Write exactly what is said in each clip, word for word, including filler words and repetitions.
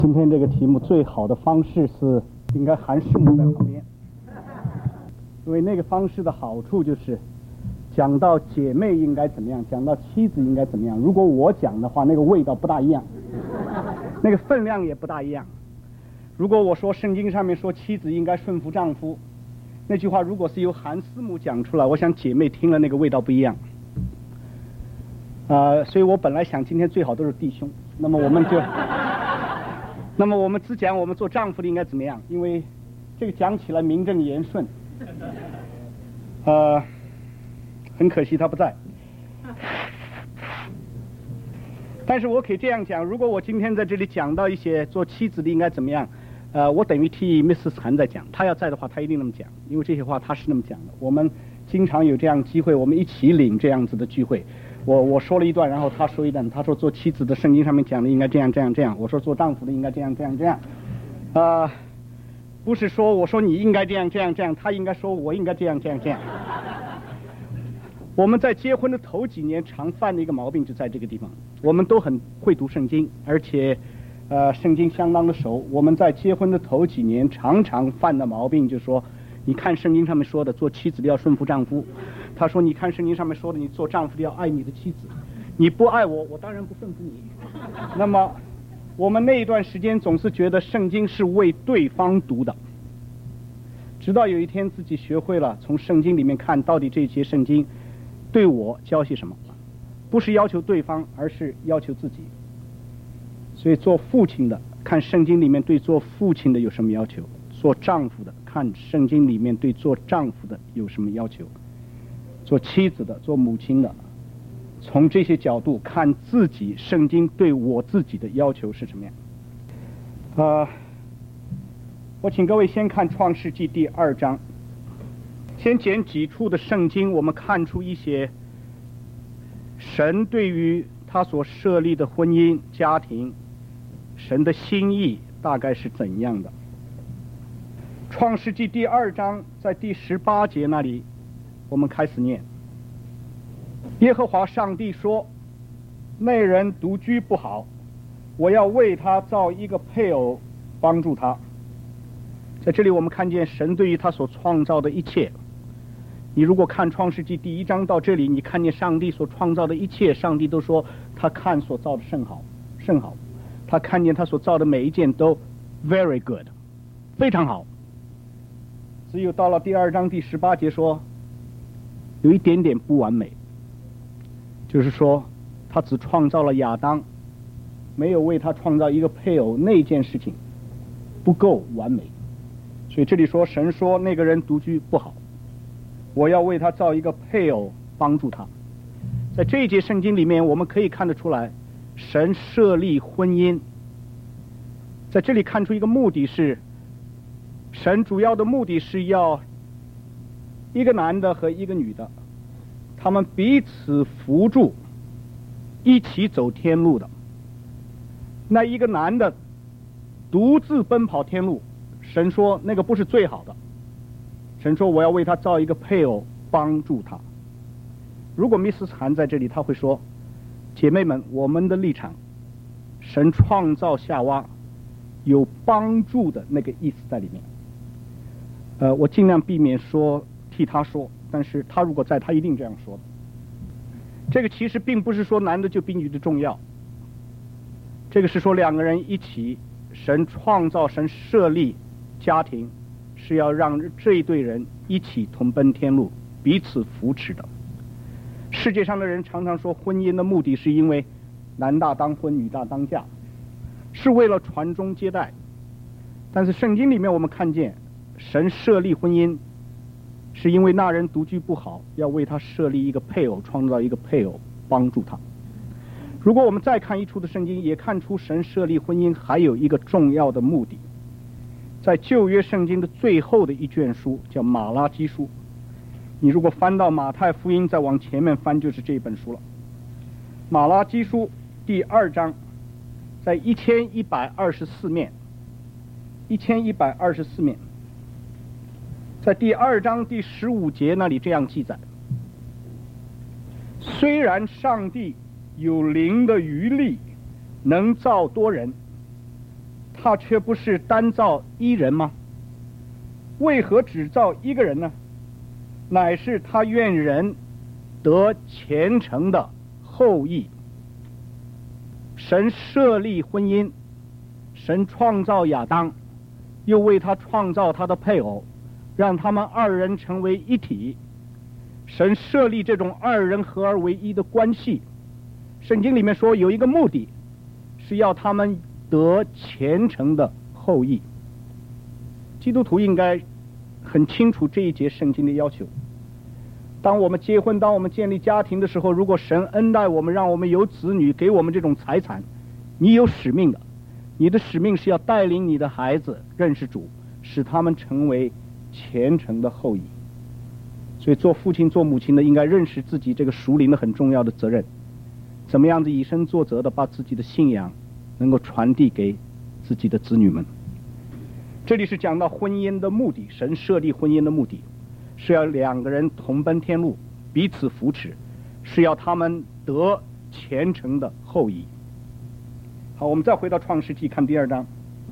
今天这个题目最好的方式是应该韩师母在旁边，因为那个方式的好处就是讲到姐妹应该怎么样，讲到妻子应该怎么样。如果我讲的话，那个味道不大一样，那个分量也不大一样。如果我说圣经上面说妻子应该顺服丈夫，那句话如果是由韩师母讲出来，我想姐妹听了那个味道不一样。呃，所以我本来想今天最好都是弟兄，那么我们就那么我们只讲我们做丈夫的应该怎么样，因为这个讲起来名正言顺。呃，很可惜他不在，但是我可以这样讲，如果我今天在这里讲到一些做妻子的应该怎么样，呃，我等于替 Missus 韩在讲，他要在的话他一定那么讲，因为这些话他是那么讲的。我们经常有这样机会，我们一起领这样子的聚会，我我说了一段，然后他说一段，他说做妻子的圣经上面讲的应该这样这样这样，我说做丈夫的应该这样这样这样，啊、呃，不是说我说你应该这样这样这样，他应该说我应该这样这样这样。我们在结婚的头几年常犯的一个毛病就在这个地方，我们都很会读圣经，而且呃圣经相当的熟。我们在结婚的头几年常常犯的毛病就是说，你看圣经上面说的做妻子的要顺服丈夫，他说你看圣经上面说的你做丈夫的要爱你的妻子，你不爱我，我当然不顺服你。那么我们那一段时间总是觉得圣经是为对方读的，直到有一天自己学会了从圣经里面看到底这一节圣经对我教些什么，不是要求对方，而是要求自己。所以做父亲的看圣经里面对做父亲的有什么要求，做丈夫的看圣经里面对做丈夫的有什么要求，做妻子的做母亲的从这些角度看自己圣经对我自己的要求是什么样。呃，我请各位先看创世纪第二章，先捡几处的圣经，我们看出一些神对于他所设立的婚姻家庭神的心意大概是怎样的。创世纪第二章在第十八节那里我们开始念，耶和华上帝说，那人独居不好，我要为他造一个配偶帮助他。在这里我们看见神对于他所创造的一切，你如果看创世纪第一章到这里，你看见上帝所创造的一切，上帝都说他看所造的甚好甚好，他看见他所造的每一件都 very good 非常好。只有到了第二章第十八节说有一点点不完美，就是说他只创造了亚当，没有为他创造一个配偶，那件事情不够完美。所以这里说神说那个人独居不好，我要为他造一个配偶帮助他。在这一节圣经里面我们可以看得出来，神设立婚姻，在这里看出一个目的是，神主要的目的是要一个男的和一个女的，他们彼此扶助，一起走天路的。那一个男的独自奔跑天路，神说那个不是最好的，神说我要为他造一个配偶帮助他。如果 Missus 韩在这里，他会说，姐妹们，我们的立场，神创造夏娃有帮助的那个意思在里面。呃，我尽量避免说替他说，但是他如果在，他一定这样说的。这个其实并不是说男的就比女的重要，这个是说两个人一起，神创造神设立家庭是要让这一对人一起同奔天路，彼此扶持的。世界上的人常常说婚姻的目的是因为男大当婚女大当嫁，是为了传宗接代，但是圣经里面我们看见神设立婚姻是因为那人独居不好，要为他设立一个配偶，创造一个配偶帮助他。如果我们再看一处的圣经，也看出神设立婚姻还有一个重要的目的。在旧约圣经的最后的一卷书叫马拉基书，你如果翻到马太福音再往前面翻就是这本书了。马拉基书第二章在一千一百二十四面，一千一百二十四面，在第二章第十五节那里这样记载，虽然上帝有灵的余力能造多人， 他却不是单造一人吗？为何只造一个人呢？乃是他愿人得虔诚的后裔。神设立婚姻，神创造亚当，又为他创造他的配偶，让他们二人成为一体。神设立这种二人合而为一的关系，圣经里面说有一个目的，是要他们得虔诚的后裔。基督徒应该很清楚这一节圣经的要求。当我们结婚，当我们建立家庭的时候，如果神恩待我们，让我们有子女，给我们这种财产，你有使命的，你的使命是要带领你的孩子认识主，使他们成为虔诚的后裔。所以做父亲做母亲的应该认识自己这个属灵的很重要的责任，怎么样子以身作则的把自己的信仰能够传递给自己的子女们。这里是讲到婚姻的目的，神设立婚姻的目的是要两个人同奔天路，彼此扶持，是要他们得虔诚的后裔。好，我们再回到创世纪看第二章。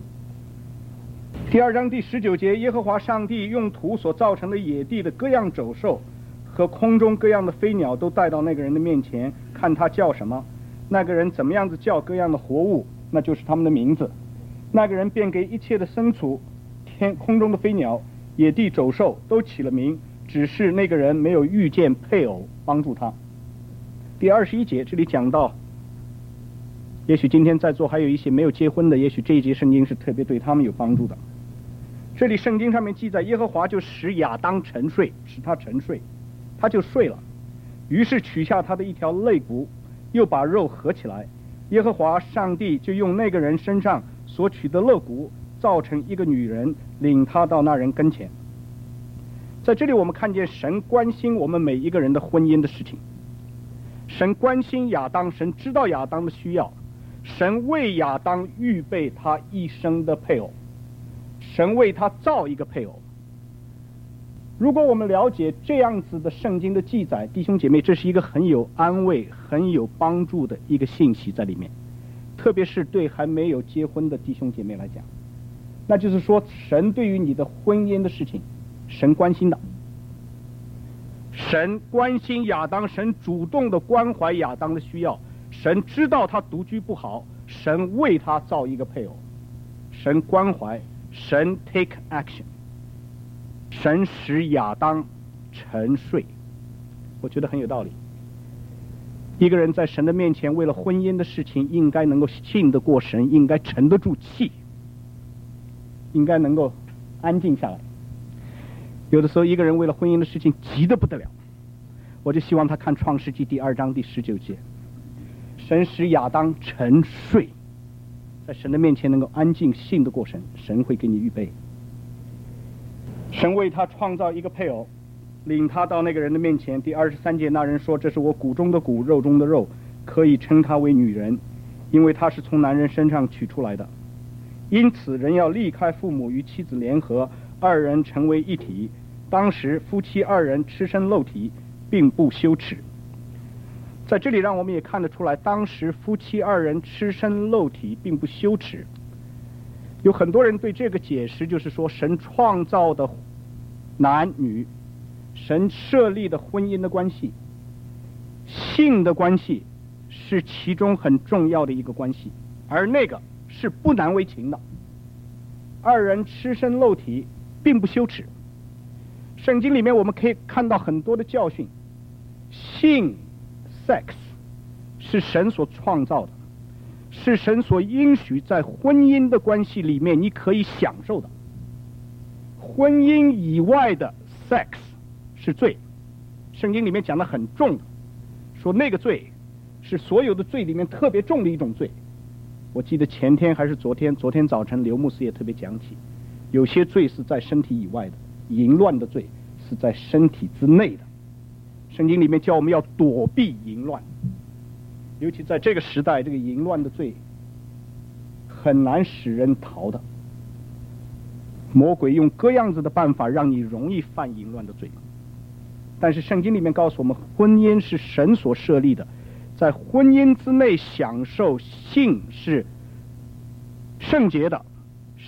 第二章第十九节，耶和华上帝用土所造成的野地的各样走兽和空中各样的飞鸟都带到那个人的面前，看他叫什么，那个人怎么样子叫各样的活物，那就是他们的名字。那个人便给一切的牲畜、天空中的飞鸟、野地走兽都起了名，只是那个人没有遇见配偶帮助他。第二十一节这里讲到，也许今天在座还有一些没有结婚的，也许这一节圣经是特别对他们有帮助的。这里圣经上面记载，耶和华就使亚当沉睡，使他沉睡，他就睡了，于是取下他的一条肋骨，又把肉合起来，耶和华上帝就用那个人身上所取的肋骨造成一个女人，领他到那人跟前。在这里我们看见神关心我们每一个人的婚姻的事情，神关心亚当，神知道亚当的需要，神为亚当预备他一生的配偶，神为他造一个配偶。如果我们了解这样子的圣经的记载，弟兄姐妹，这是一个很有安慰很有帮助的一个信息在里面，特别是对还没有结婚的弟兄姐妹来讲，那就是说神对于你的婚姻的事情神关心的，神关心亚当，神主动的关怀亚当的需要，神知道他独居不好，神为他造一个配偶，神关怀，神 take action， 神使亚当沉睡。我觉得很有道理。一个人在神的面前为了婚姻的事情应该能够信得过神，应该沉得住气，应该能够安静下来。有的时候一个人为了婚姻的事情急得不得了，我就希望他看创世纪第二章第十九节，神使亚当沉睡，在神的面前能够安静信得过神，神会给你预备。神为他创造一个配偶，领他到那个人的面前。第二十三节，那人说，这是我骨中的骨，肉中的肉，可以称他为女人，因为他是从男人身上取出来的。因此人要离开父母，与妻子联合，二人成为一体。当时夫妻二人赤身露体，并不羞耻。在这里让我们也看得出来，当时夫妻二人赤身露体并不羞耻。有很多人对这个解释就是说，神创造的男女，神设立的婚姻的关系，性的关系是其中很重要的一个关系，而那个是不难为情的。二人赤身露体并不羞耻。圣经里面我们可以看到很多的教训，性 sex 是神所创造的，是神所应许在婚姻的关系里面你可以享受的。婚姻以外的 sex 是罪，圣经里面讲得很重的，说那个罪是所有的罪里面特别重的一种罪。我记得前天还是昨天昨天早晨刘牧师也特别讲起，有些罪是在身体以外的，淫乱的罪是在身体之内的。圣经里面叫我们要躲避淫乱，尤其在这个时代，这个淫乱的罪很难使人逃的，魔鬼用各样子的办法让你容易犯淫乱的罪。但是圣经里面告诉我们，婚姻是神所设立的，在婚姻之内享受性是圣洁的，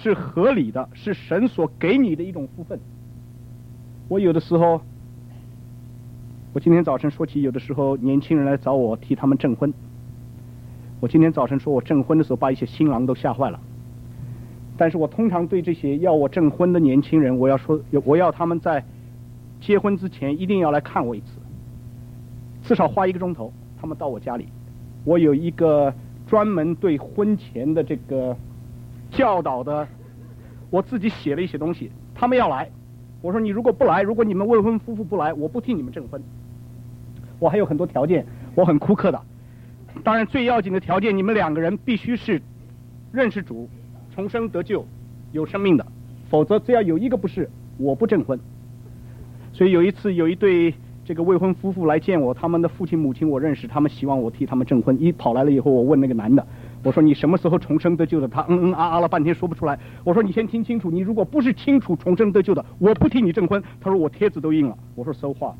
是合理的，是神所给你的一种福分。我有的时候，我今天早晨说起，有的时候年轻人来找我替他们证婚。我今天早晨说我证婚的时候，把一些新郎都吓坏了。但是我通常对这些要我证婚的年轻人，我要说，我要他们在结婚之前一定要来看我一次，至少花一个钟头，他们到我家里。我有一个专门对婚前的这个教导的，我自己写了一些东西，他们要来。我说你如果不来，如果你们未婚夫妇不来，我不替你们证婚。我还有很多条件，我很苛刻的。当然最要紧的条件，你们两个人必须是认识主，重生得救，有生命的，否则只要有一个不是，我不证婚。所以有一次有一对这个未婚夫妇来见我，他们的父亲母亲我认识，他们希望我替他们证婚。一跑来了以后，我问那个男的，我说你什么时候重生得救的？他嗯嗯啊啊了半天说不出来。我说你先听清楚，你如果不是清楚重生得救的，我不替你证婚。他说我帖子都印了。我说 so what？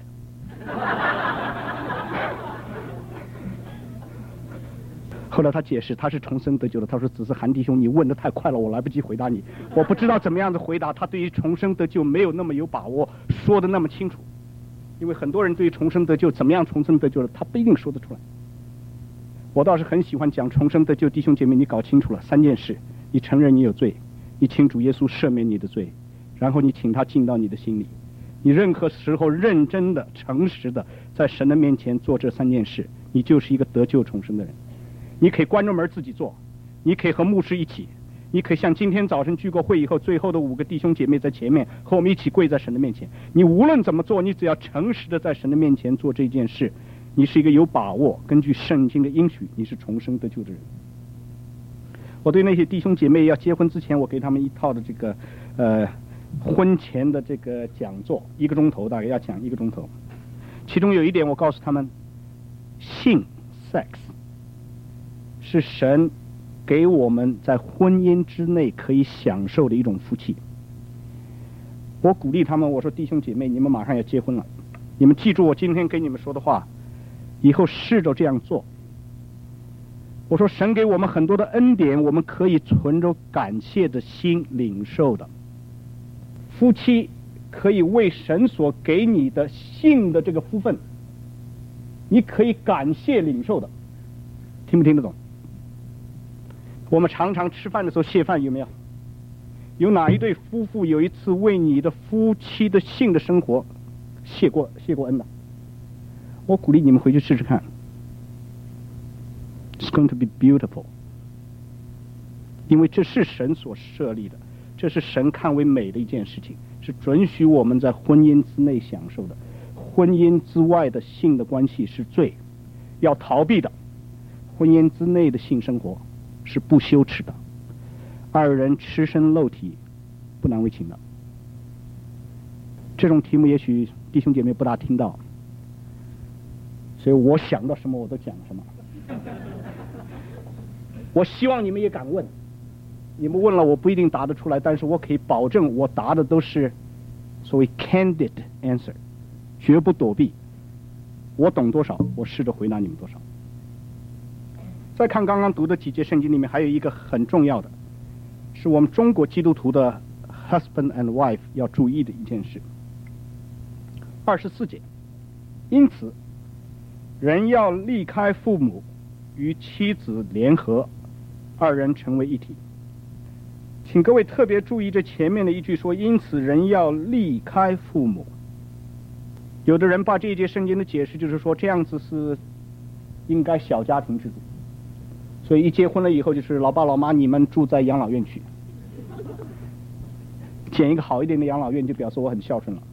后来他解释他是重生得救的，他说只是韩弟兄你问得太快了，我来不及回答你，我不知道怎么样的回答。他对于重生得救没有那么有把握，说的那么清楚。因为很多人对于重生得救怎么样重生得救的，他不一定说得出来。我倒是很喜欢讲重生得救，弟兄姐妹，你搞清楚了三件事：你承认你有罪，你请主耶稣赦免你的罪，然后你请他进到你的心里。你任何时候认真的、诚实的在神的面前做这三件事，你就是一个得救重生的人。你可以关着门自己做，你可以和牧师一起，你可以像今天早晨聚过会以后，最后的五个弟兄姐妹在前面和我们一起跪在神的面前。你无论怎么做，你只要诚实的在神的面前做这件事，你是一个有把握，根据圣经的应许，你是重生得救的人。我对那些弟兄姐妹要结婚之前，我给他们一套的这个呃婚前的这个讲座，一个钟头，大概要讲一个钟头。其中有一点我告诉他们，性 sex 是神给我们在婚姻之内可以享受的一种福气。我鼓励他们，我说弟兄姐妹，你们马上要结婚了，你们记住我今天给你们说的话，以后试着这样做。我说神给我们很多的恩典，我们可以存着感谢的心领受的。夫妻可以为神所给你的性的这个福分，你可以感谢领受的。听不听得懂？我们常常吃饭的时候谢饭，有没有？有哪一对夫妇有一次为你的夫妻的性的生活谢过谢过恩的？我鼓励你们回去试试看。It's going to be beautiful， 因为这是神所设立的，这是神看为美的一件事情，是准许我们在婚姻之内享受的。婚姻之外的性的关系是罪，要逃避的。婚姻之内的性生活是不羞耻的，二人赤身露体，不难为情的。这种题目也许弟兄姐妹不大听到，所以我想到什么我都讲什么。我希望你们也敢问，你们问了我不一定答得出来，但是我可以保证我答的都是所谓 candid answer， 绝不躲避。我懂多少，我试着回答你们多少。再看刚刚读的几节圣经里面，还有一个很重要的，是我们中国基督徒的 husband and wife 要注意的一件事。二十四节，因此人要离开父母，与妻子联合，二人成为一体。请各位特别注意这前面的一句说，因此人要离开父母。有的人把这一节圣经的解释就是说，这样子是应该小家庭制度，所以一结婚了以后就是老爸老妈你们住在养老院去，捡一个好一点的养老院就表示我很孝顺了。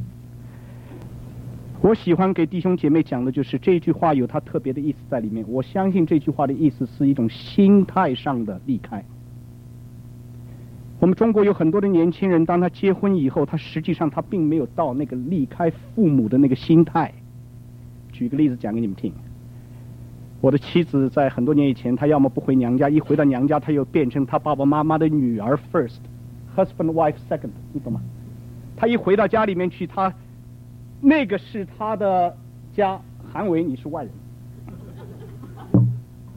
我喜欢给弟兄姐妹讲的就是这句话有它特别的意思在里面。我相信这句话的意思是一种心态上的离开。我们中国有很多的年轻人，当他结婚以后，他实际上他并没有到那个离开父母的那个心态。举个例子讲给你们听。我的妻子在很多年以前，她要么不回娘家，一回到娘家，她又变成她爸爸妈妈的女儿 first， husband wife second， 你懂吗？她一回到家里面去，她那个是她的家，韩为你是外人。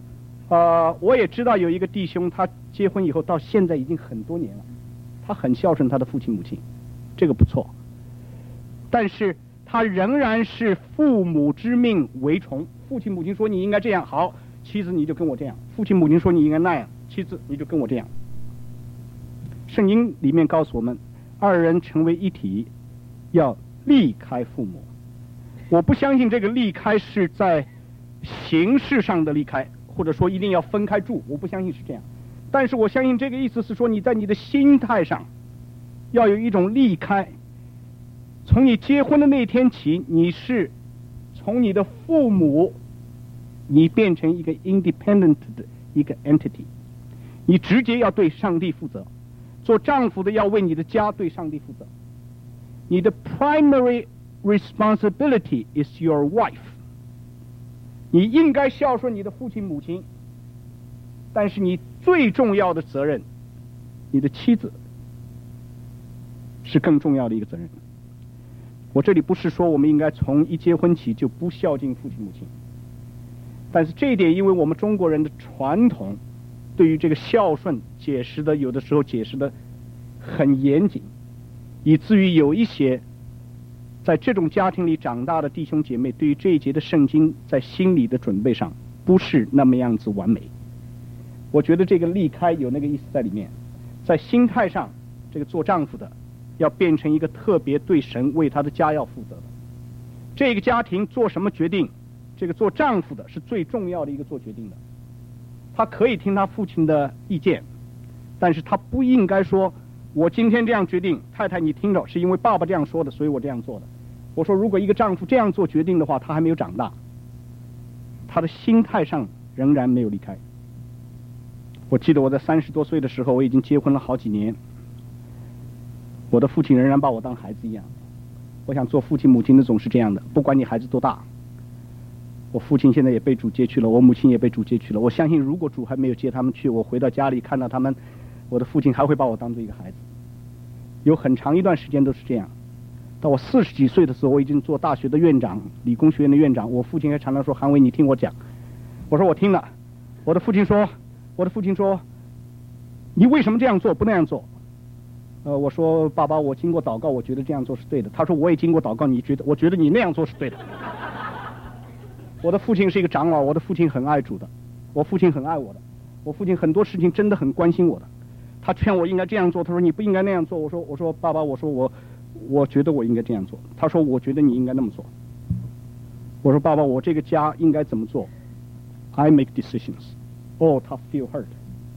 呃，我也知道有一个弟兄，他结婚以后到现在已经很多年了，他很孝顺他的父亲母亲，这个不错。但是他仍然是父母之命为从，父亲母亲说你应该这样，好，妻子你就跟我这样；父亲母亲说你应该那样，妻子你就跟我这样。圣经里面告诉我们，二人成为一体，要离开父母。我不相信这个离开是在形式上的离开，或者说一定要分开住，我不相信是这样。但是我相信这个意思是说，你在你的心态上要有一种离开。从你结婚的那天起，你是从你的父母，你变成一个 independent 的一个 entity， 你直接要对上帝负责。做丈夫的要为你的家对上帝负责。你的 primary responsibility is your wife。你应该孝顺你的父亲母亲，但是你最重要的责任，你的妻子是更重要的一个责任。我这里不是说我们应该从一结婚起就不孝敬父亲母亲，但是这一点，因为我们中国人的传统对于这个孝顺解释的，有的时候解释的很严谨，以至于有一些在这种家庭里长大的弟兄姐妹，对于这一节的圣经在心理的准备上不是那么样子完美。我觉得这个离开有那个意思在里面，在心态上，这个做丈夫的要变成一个特别对神为他的家要负责的。这个家庭做什么决定，这个做丈夫的是最重要的一个做决定的。他可以听他父亲的意见，但是他不应该说我今天这样决定，太太你听着，是因为爸爸这样说的，所以我这样做的。我说如果一个丈夫这样做决定的话，他还没有长大，他的心态上仍然没有离开。我记得我在三十多岁的时候，我已经结婚了好几年，我的父亲仍然把我当孩子一样。我想做父亲母亲的总是这样的，不管你孩子多大。我父亲现在也被主接去了，我母亲也被主接去了。我相信如果主还没有接他们去，我回到家里看到他们，我的父亲还会把我当做一个孩子。有很长一段时间都是这样。到我四十几岁的时候，我已经做大学的院长，理工学院的院长，我父亲还常常说，韩伟你听我讲。我说我听了。我的父亲说我的父亲说你为什么这样做不那样做？呃，我说爸爸，我经过祷告，我觉得这样做是对的。他说我也经过祷告，你觉得我觉得你那样做是对的。我的父亲是一个长老，我的父亲很爱主的，我父亲很爱我的，我父亲很多事情真的很关心我的。他劝我应该这样做，他说你不应该那样做。我说我说爸爸，我说我我觉得我应该这样做。他说我觉得你应该那么做。我说爸爸，我这个家应该怎么做 ？I make decisions. 哦，他 feel hurt。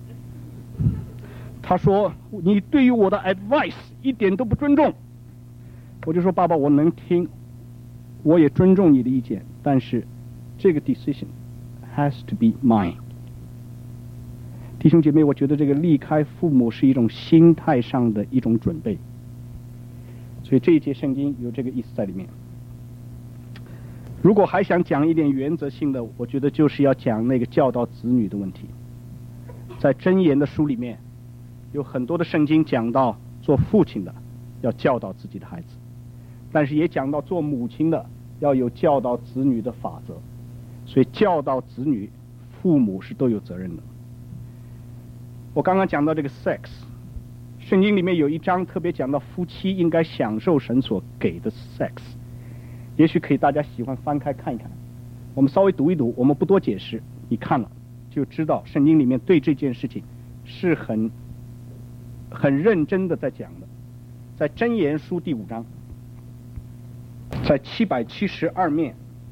他说你对于我的 advice 一点都不尊重。我就说爸爸，我能听，我也尊重你的意见，但是这个 decision has to be mine。弟兄姐妹，我觉得这个离开父母是一种心态上的一种准备，所以这一节圣经有这个意思在里面。如果还想讲一点原则性的，我觉得就是要讲那个教导子女的问题。在箴言的书里面有很多的圣经讲到做父亲的要教导自己的孩子，但是也讲到做母亲的要有教导子女的法则。所以教导子女，父母是都有责任的。我刚刚讲到这个 sex， 圣经里面有一章特别讲到夫妻应该享受神所给的 sex， 也许可以大家喜欢翻开看一看，我们稍微读一读，我们不多解释，你看了就知道圣经里面对这件事情是很很认真的在讲的。在箴言书第五章，在七百七十二面，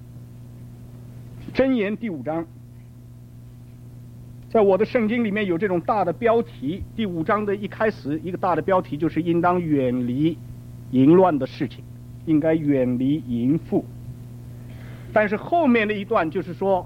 箴言第五章，在我的圣经里面有这种大的标题。第五章的一开始一个大的标题就是应当远离淫乱的事情，应该远离淫妇。但是后面的一段就是说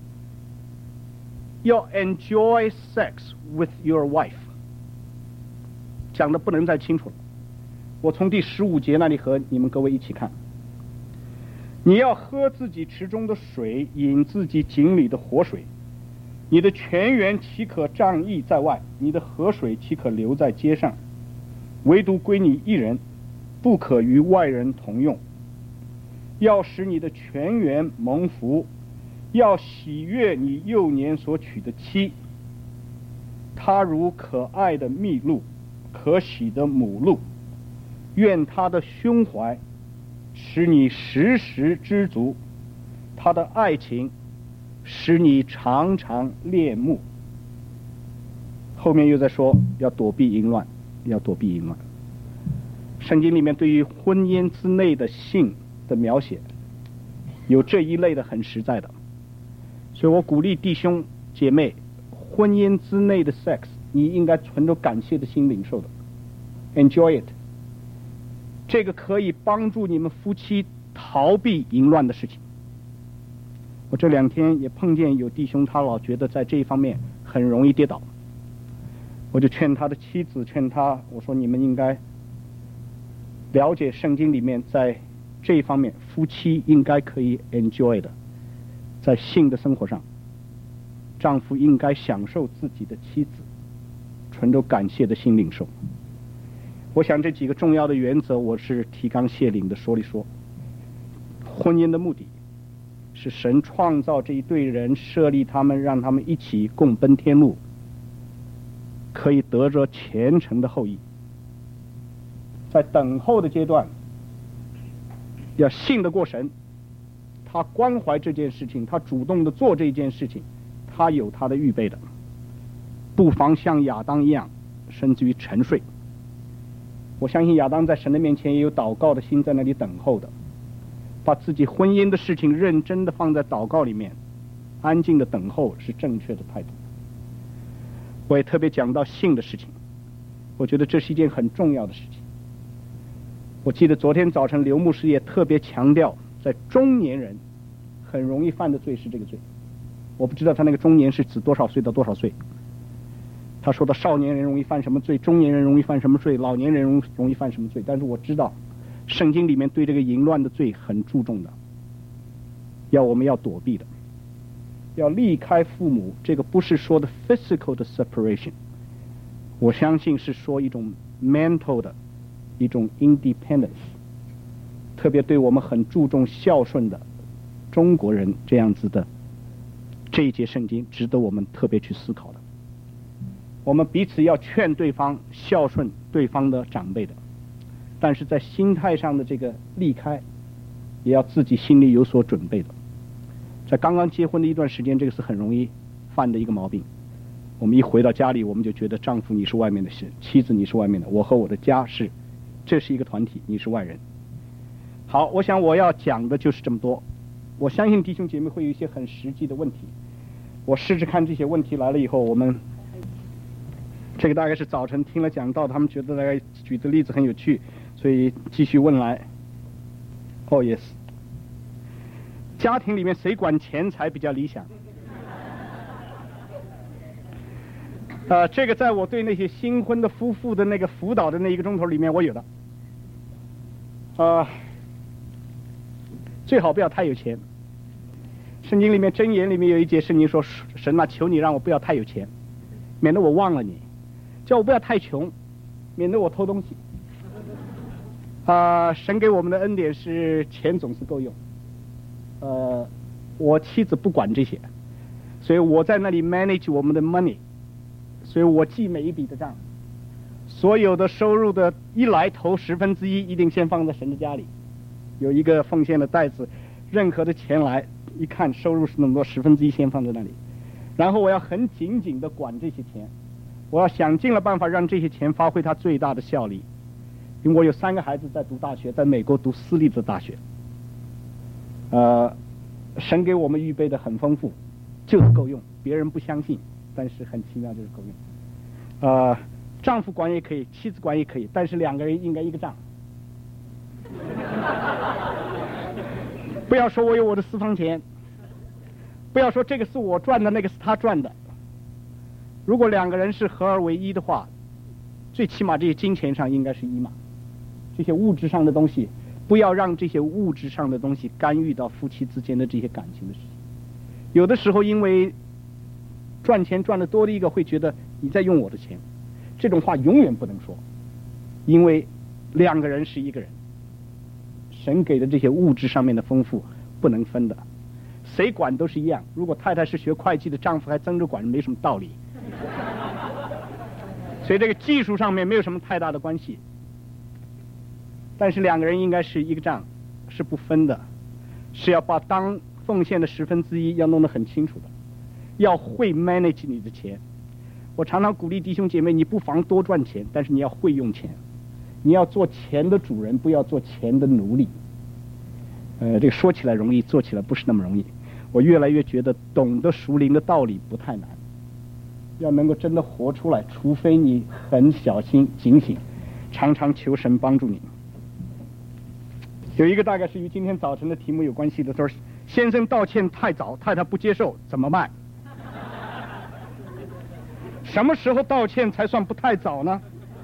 要 enjoy sex with your wife， 讲的不能再清楚了。我从第十五节那里和你们各位一起看。你要喝自己池中的水，饮自己井里的活水。你的泉源岂可仗义在外？你的河水岂可流在街上？唯独归你一人，不可与外人同用。要使你的泉源蒙福， 要喜悦你幼年所娶的妻，她如可爱的蜜鹿，可喜的母鹿，愿她的胸怀使你时时知足，她的爱情使你常常恋慕。后面又在说要躲避淫乱，要躲避淫乱。圣经里面对于婚姻之内的性的描写，有这一类的很实在的，所以我鼓励弟兄姐妹，婚姻之内的 sex， 你应该存着感谢的心领受的 ，enjoy it。这个可以帮助你们夫妻逃避淫乱的事情。我这两天也碰见有弟兄，他老觉得在这一方面很容易跌倒，我就劝他的妻子，劝他，我说你们应该了解圣经里面在这一方面夫妻应该可以 enjoy 的，在性的生活上，丈夫应该享受自己的妻子，存着感谢的心领受。我想这几个重要的原则，我是提纲挈领的说一说。婚姻的目的是神创造这一对人，设立他们，让他们一起共奔天路，可以得着虔诚的后裔。在等候的阶段，要信得过神，他关怀这件事情，他主动的做这件事情，他有他的预备的，不妨像亚当一样，甚至于沉睡。我相信亚当在神的面前也有祷告的心，在那里等候的，把自己婚姻的事情认真的放在祷告里面，安静的等候是正确的态度。我也特别讲到性的事情，我觉得这是一件很重要的事情。我记得昨天早晨刘牧师也特别强调，在中年人很容易犯的罪是这个罪。我不知道他那个中年是指多少岁到多少岁，他说的少年人容易犯什么罪，中年人容易犯什么罪，老年人容容易犯什么罪，但是我知道圣经里面对这个淫乱的罪很注重的，要我们要躲避的，要离开父母。这个不是说的 physical 的 separation， 我相信是说一种 mental 的一种 independence， 特别对我们很注重孝顺的中国人这样子的这一节圣经值得我们特别去思考的。我们彼此要劝对方孝顺对方的长辈的，但是在心态上的这个离开也要自己心里有所准备的。在刚刚结婚的一段时间，这个是很容易犯的一个毛病。我们一回到家里，我们就觉得丈夫你是外面的，妻子你是外面的，我和我的家是，这是一个团体，你是外人。好，我想我要讲的就是这么多。我相信弟兄姐妹会有一些很实际的问题，我试试看这些问题来了以后，我们这个大概是早晨听了讲道，他们觉得大概举的例子很有趣，所以继续问来。哦 yes， 家庭里面谁管钱财比较理想？呃，这个在我对那些新婚的夫妇的那个辅导的那一个钟头里面，我有的。呃，最好不要太有钱。圣经里面箴言里面有一节圣经说，神啊，求你让我不要太有钱，免得我忘了你；叫我不要太穷，免得我偷东西。啊、呃，神给我们的恩典是钱总是够用。呃，我妻子不管这些，所以我在那里 manage 我们的 money， 所以我记每一笔的账，所有的收入的一来投十分之一，一定先放在神的家里，有一个奉献的袋子，任何的钱来一看收入是那么多，十分之一先放在那里，然后我要很紧紧的管这些钱，我要想尽了办法让这些钱发挥它最大的效力。因为我有三个孩子在读大学，在美国读私立的大学，呃，神给我们预备的很丰富，就是够用，别人不相信，但是很奇妙，就是够用。呃，丈夫管也可以，妻子管也可以，但是两个人应该一个账。不要说我有我的私房钱，不要说这个是我赚的，那个是他赚的。如果两个人是合而为一的话，最起码这些金钱上应该是一嘛。这些物质上的东西，不要让这些物质上的东西干预到夫妻之间的这些感情的事情。有的时候因为赚钱赚得多的一个会觉得你在用我的钱，这种话永远不能说，因为两个人是一个人，神给的这些物质上面的丰富不能分的， 谁管都是一样。如果太太是学会计的，丈夫还争着管，没什么道理。所以这个技术上面没有什么太大的关系。但是两个人应该是一个账，是不分的，是要把当奉献的十分之一要弄得很清楚的，要会 manage 你的钱。我常常鼓励弟兄姐妹，你不妨多赚钱，但是你要会用钱，你要做钱的主人，不要做钱的奴隶。呃，这个说起来容易，做起来不是那么容易。我越来越觉得懂得属灵的道理不太难，要能够真的活出来，除非你很小心警醒，常常求神帮助你。有一个大概是与今天早晨的题目有关系的，说先生道歉太早，太太不接受，怎么办？什么时候道歉才算不太早呢？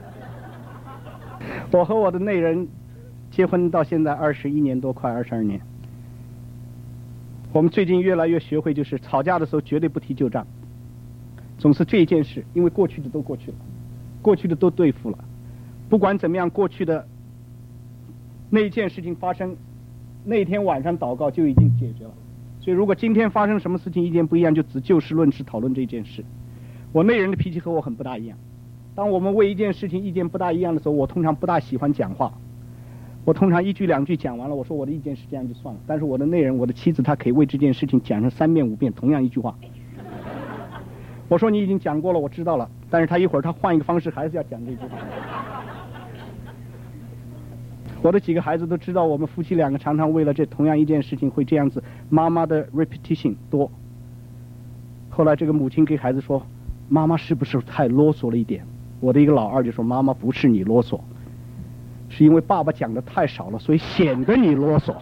我和我的内人结婚到现在二十一年多，快二十二年。我们最近越来越学会，就是吵架的时候绝对不提旧账，总是这一件事，因为过去的都过去了，过去的都对付了，不管怎么样，过去的那一件事情发生，那天晚上祷告就已经解决了。所以如果今天发生什么事情意见不一样，就只就事论事讨论这件事。我内人的脾气和我很不大一样，当我们为一件事情意见不大一样的时候，我通常不大喜欢讲话，我通常一句两句讲完了，我说我的意见是这样就算了。但是我的内人，我的妻子，她可以为这件事情讲上三遍五遍同样一句话。我说你已经讲过了，我知道了，但是她一会儿她换一个方式还是要讲这句话。我的几个孩子都知道，我们夫妻两个常常为了这同样一件事情会这样子，妈妈的 repetition 多。后来这个母亲给孩子说，妈妈是不是太啰嗦了一点？我的一个老二就说，妈妈不是你啰嗦，是因为爸爸讲的太少了，所以显得你啰嗦。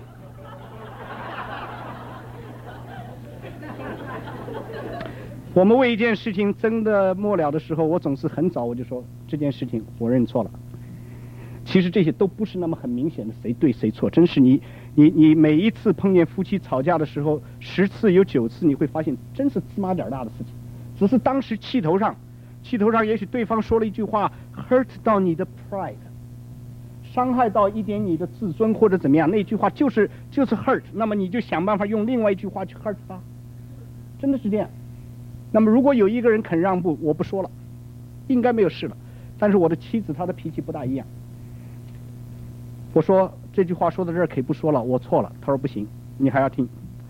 我们为一件事情争得末了的时候，我总是很早我就说这件事情我认错了。其实这些都不是那么很明显的谁对谁错，真是你你你每一次碰见夫妻吵架的时候，十次有九次你会发现真是芝麻点大的事情，只是当时气头上，气头上也许对方说了一句话 hurt 到你的 pride， 伤害到一点你的自尊或者怎么样，那句话就是就是 hurt， 那么你就想办法用另外一句话去 hurt 他，真的是这样。那么如果有一个人肯让步，我不说了，应该没有事了。但是我的妻子她的脾气不大一样，我说这句话说到这儿可以不说了，我错了。他说不行，你还要听。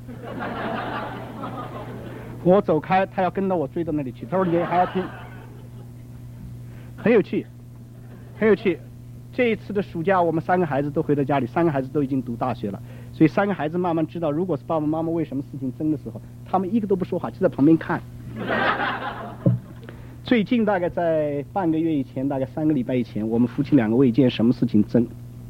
我走开，他要跟到我追到那里去。他说你还要听，很有趣，很有趣。这一次的暑假，我们三个孩子都回到家里，三个孩子都已经读大学了，所以三个孩子慢慢知道，如果是爸爸妈妈为什么事情争的时候，他们一个都不说话，就在旁边看。最近大概在半个月以前，大概三个礼拜以前，我们夫妻两个为一件什么事情争，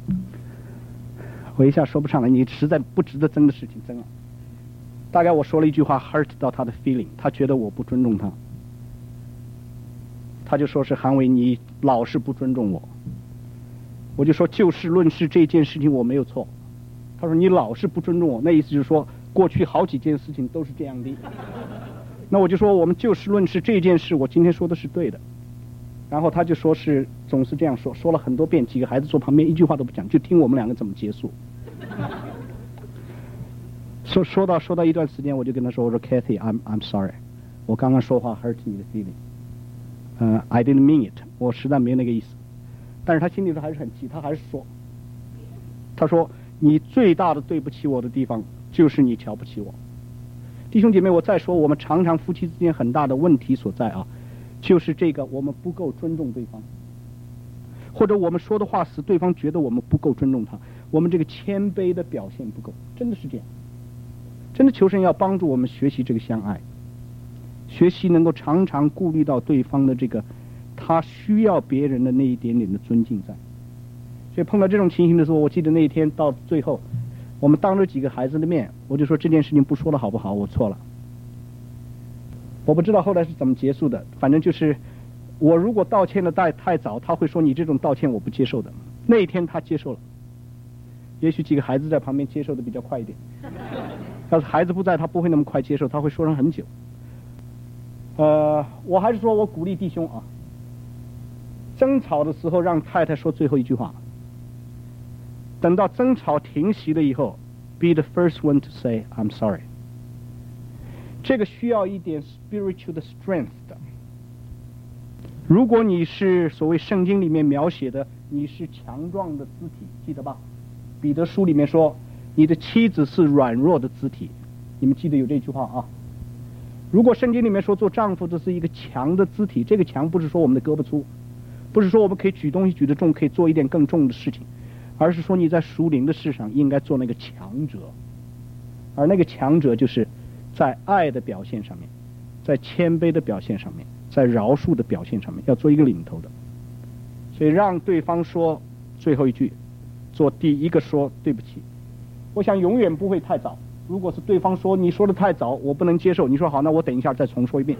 我一下说不上来，你实在不值得争的事情争了。大概我说了一句话 hurt 到他的 feeling， 他觉得我不尊重他，他就说是韩伟你老是不尊重我。我就说就事论事，这件事情我没有错。他说你老是不尊重我，那意思就是说过去好几件事情都是这样的。那我就说我们就事论事，这件事我今天说的是对的。然后他就说是总是这样说，说了很多遍，几个孩子坐旁边一句话都不讲，就听我们两个怎么结束。说说到说到一段时间，我就跟他说，我说 Kathy I'm I'm sorry， 我刚刚说话 hurt 你的 feeling， 呃、uh, I didn't mean it， 我实在没有那个意思。但是他心里头还是很气，他还是说，他说你最大的对不起我的地方就是你瞧不起我。弟兄姐妹，我再说，我们常常夫妻之间很大的问题所在啊，就是这个我们不够尊重对方，或者我们说的话使对方觉得我们不够尊重他，我们这个谦卑的表现不够，真的是这样。真的求神要帮助我们学习这个相爱，学习能够常常顾虑到对方的这个他需要别人的那一点点的尊敬在。所以碰到这种情形的时候，我记得那一天到最后，我们当着几个孩子的面，我就说这件事情不说了好不好，我错了。我不知道后来是怎么结束的，反正就是我如果道歉的太太早，他会说你这种道歉我不接受的。那一天他接受了，也许几个孩子在旁边接受的比较快一点，要是孩子不在，他不会那么快接受，他会说上很久。呃，我还是说我鼓励弟兄啊，争吵的时候让太太说最后一句话，等到争吵停息了以后 ，be the first one to say I'm sorry。 这个需要一点 spiritual 的 strength 的。如果你是所谓圣经里面描写的，你是强壮的肢体，记得吧？彼得书里面说，你的妻子是软弱的肢体，你们记得有这句话啊？如果圣经里面说做丈夫的是一个强的肢体，这个强不是说我们的胳膊粗，不是说我们可以举东西举得重，可以做一点更重的事情，而是说你在属灵的事上应该做那个强者，而那个强者就是在爱的表现上面，在谦卑的表现上面，在饶恕的表现上面，要做一个领头的。所以让对方说最后一句，做第一个说对不起。我想永远不会太早。如果是对方说你说的太早，我不能接受，你说好，那我等一下再重说一遍。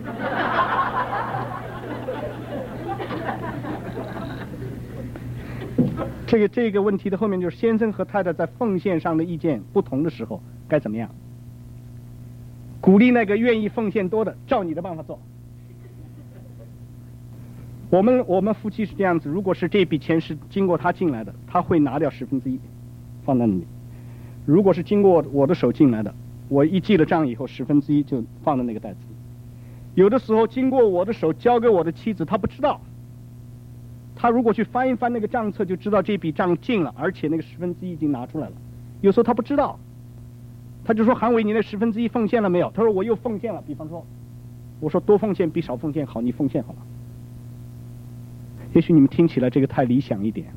这个这个问题的后面就是先生和太太在奉献上的意见不同的时候该怎么样？鼓励那个愿意奉献多的，照你的办法做。我们我们夫妻是这样子，如果是这笔钱是经过他进来的，他会拿掉十分之一放在那里。如果是经过我的手进来的，我一记了账以后，十分之一就放在那个袋子里。有的时候经过我的手交给我的妻子，她不知道。他如果去翻一翻那个账册，就知道这笔账进了，而且那个十分之一已经拿出来了。有时候他不知道，他就说：“韩伟，你那十分之一奉献了没有？”他说：“我又奉献了。”比方说，我说多奉献比少奉献好，你奉献好了。也许你们听起来这个太理想一点，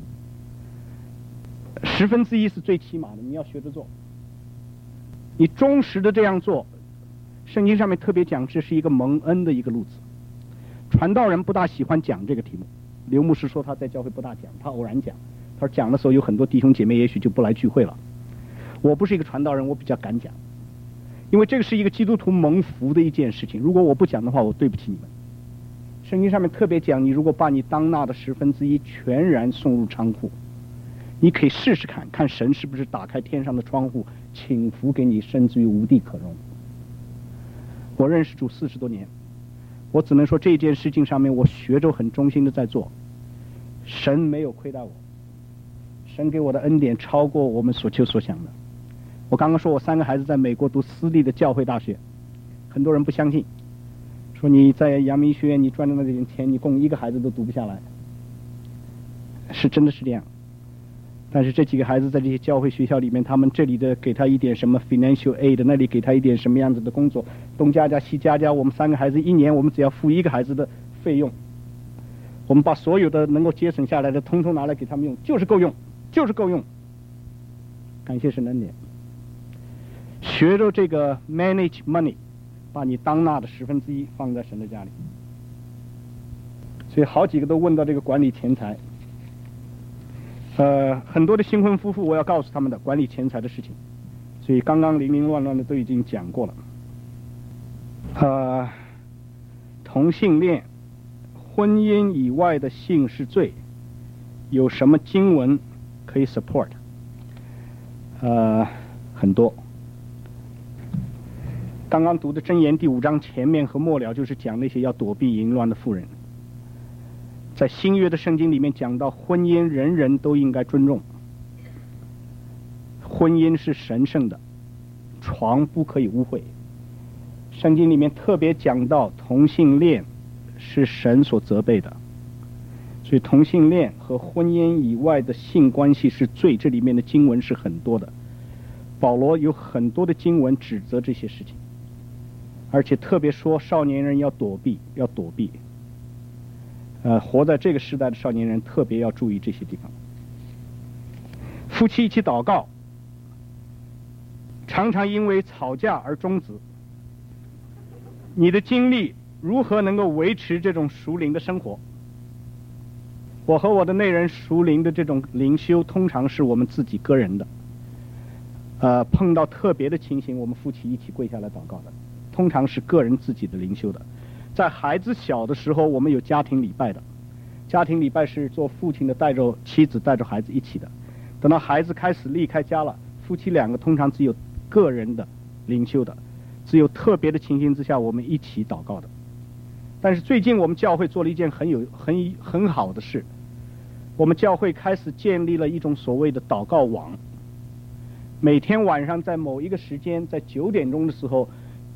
十分之一是最起码的，你要学着做。你忠实的这样做，圣经上面特别讲这是一个蒙恩的一个路子。传道人不大喜欢讲这个题目，刘牧师说他在教会不大讲，他偶然讲，他说讲的时候有很多弟兄姐妹也许就不来聚会了。我不是一个传道人，我比较敢讲，因为这个是一个基督徒蒙福的一件事情。如果我不讲的话，我对不起你们。圣经上面特别讲，你如果把你当纳的十分之一全然送入仓库，你可以试试看，看神是不是打开天上的窗户，倾福给你，甚至于无地可容。我认识主四十多年，我只能说这件事情上面我学着很忠心的在做，神没有亏待我，神给我的恩典超过我们所求所想的。我刚刚说我三个孩子在美国读私立的教会大学，很多人不相信，说你在阳明学院你赚的那点钱，你供一个孩子都读不下来，是真的是这样。但是这几个孩子在这些教会学校里面，他们这里的给他一点什么 financial aid， 那里给他一点什么样子的工作，东加加西加加，我们三个孩子一年我们只要付一个孩子的费用，我们把所有的能够节省下来的通通拿来给他们用，就是够用，就是够用。感谢神的恩典，学着这个 manage money， 把你当纳的十分之一放在神的家里。所以好几个都问到这个管理钱财。呃，很多的新婚夫妇，我要告诉他们的管理钱财的事情，所以刚刚零零乱乱的都已经讲过了。呃，同性恋，婚姻以外的性是罪，有什么经文可以 support？ 呃，很多。刚刚读的箴言第五章前面和末了就是讲那些要躲避淫乱的妇人。在新约的圣经里面讲到婚姻人人都应该尊重，婚姻是神圣的，床不可以污秽。圣经里面特别讲到同性恋是神所责备的，所以同性恋和婚姻以外的性关系是罪，这里面的经文是很多的。保罗有很多的经文指责这些事情，而且特别说少年人要躲避，要躲避。呃，活在这个时代的少年人特别要注意这些地方。夫妻一起祷告，常常因为吵架而终止。你的经历如何能够维持这种属灵的生活？我和我的内人属灵的这种灵修，通常是我们自己个人的。呃，碰到特别的情形，我们夫妻一起跪下来祷告的，通常是个人自己的灵修的。在孩子小的时候，我们有家庭礼拜的，家庭礼拜是做父亲的带着妻子带着孩子一起的。等到孩子开始离开家了，夫妻两个通常只有个人的灵修的，只有特别的情形之下我们一起祷告的。但是最近我们教会做了一件很有很很好的事，我们教会开始建立了一种所谓的祷告网。每天晚上在某一个时间，在九点钟的时候，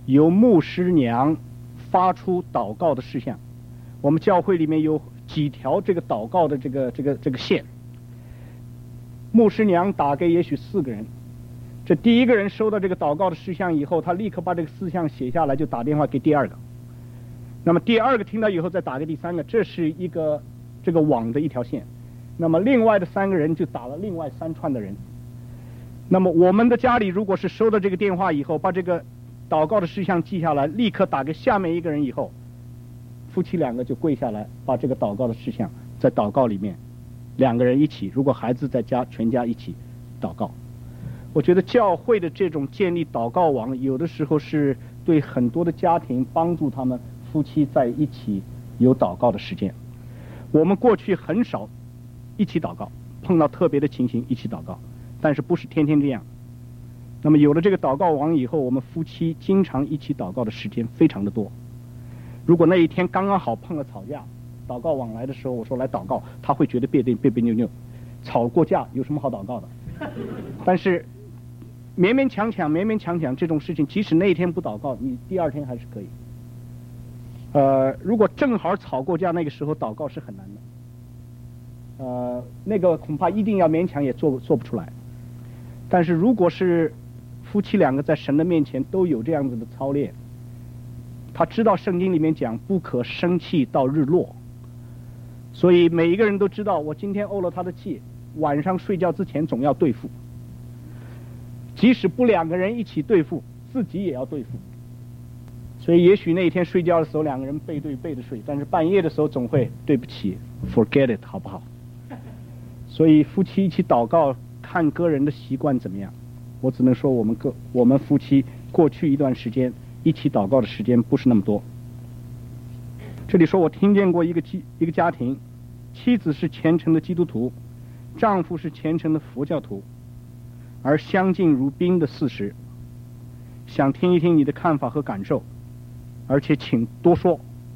由牧师娘发出祷告的事项。我们教会里面有几条这个祷告的这个这个这个线。牧师娘打给也许四个人，这第一个人收到这个祷告的事项以后，他立刻把这个事项写下来，就打电话给第二个。那么第二个听到以后再打给第三个，这是一个这个网的一条线。那么另外的三个人就打了另外三串的人。那么我们的家里如果是收到这个电话以后，把这个祷告的事项记下来，立刻打给下面一个人以后，夫妻两个就跪下来，把这个祷告的事项在祷告里面，两个人一起，如果孩子在家，全家一起祷告。我觉得教会的这种建立祷告网，有的时候是对很多的家庭帮助他们夫妻在一起有祷告的时间。我们过去很少一起祷告，碰到特别的情形一起祷告，但是不是天天这样。那么有了这个祷告网以后，我们夫妻经常一起祷告的时间非常的多。如果那一天刚刚好碰了吵架，祷告网来的时候，我说来祷告，他会觉得别别别别扭扭，吵过架有什么好祷告的？但是勉勉强强勉勉强强这种事情，即使那一天不祷告，你第二天还是可以。呃，如果正好吵过架，那个时候祷告是很难的。呃，那个恐怕一定要勉强也做做不出来。但是如果是夫妻两个在神的面前都有这样子的操练，他知道圣经里面讲不可生气到日落，所以每一个人都知道，我今天怄了他的气，晚上睡觉之前总要对付。即使不两个人一起对付，自己也要对付。所以也许那一天睡觉的时候两个人背对背的睡，但是半夜的时候总会对不起 forget it 好不好？所以夫妻一起祷告，看个人的习惯怎么样。我只能说我们个我们夫妻过去一段时间一起祷告的时间不是那么多。这里说我听见过一个一个家庭，妻子是虔诚的基督徒，丈夫是虔诚的佛教徒，而相敬如宾的事实，想听一听你的看法和感受，而且请多说。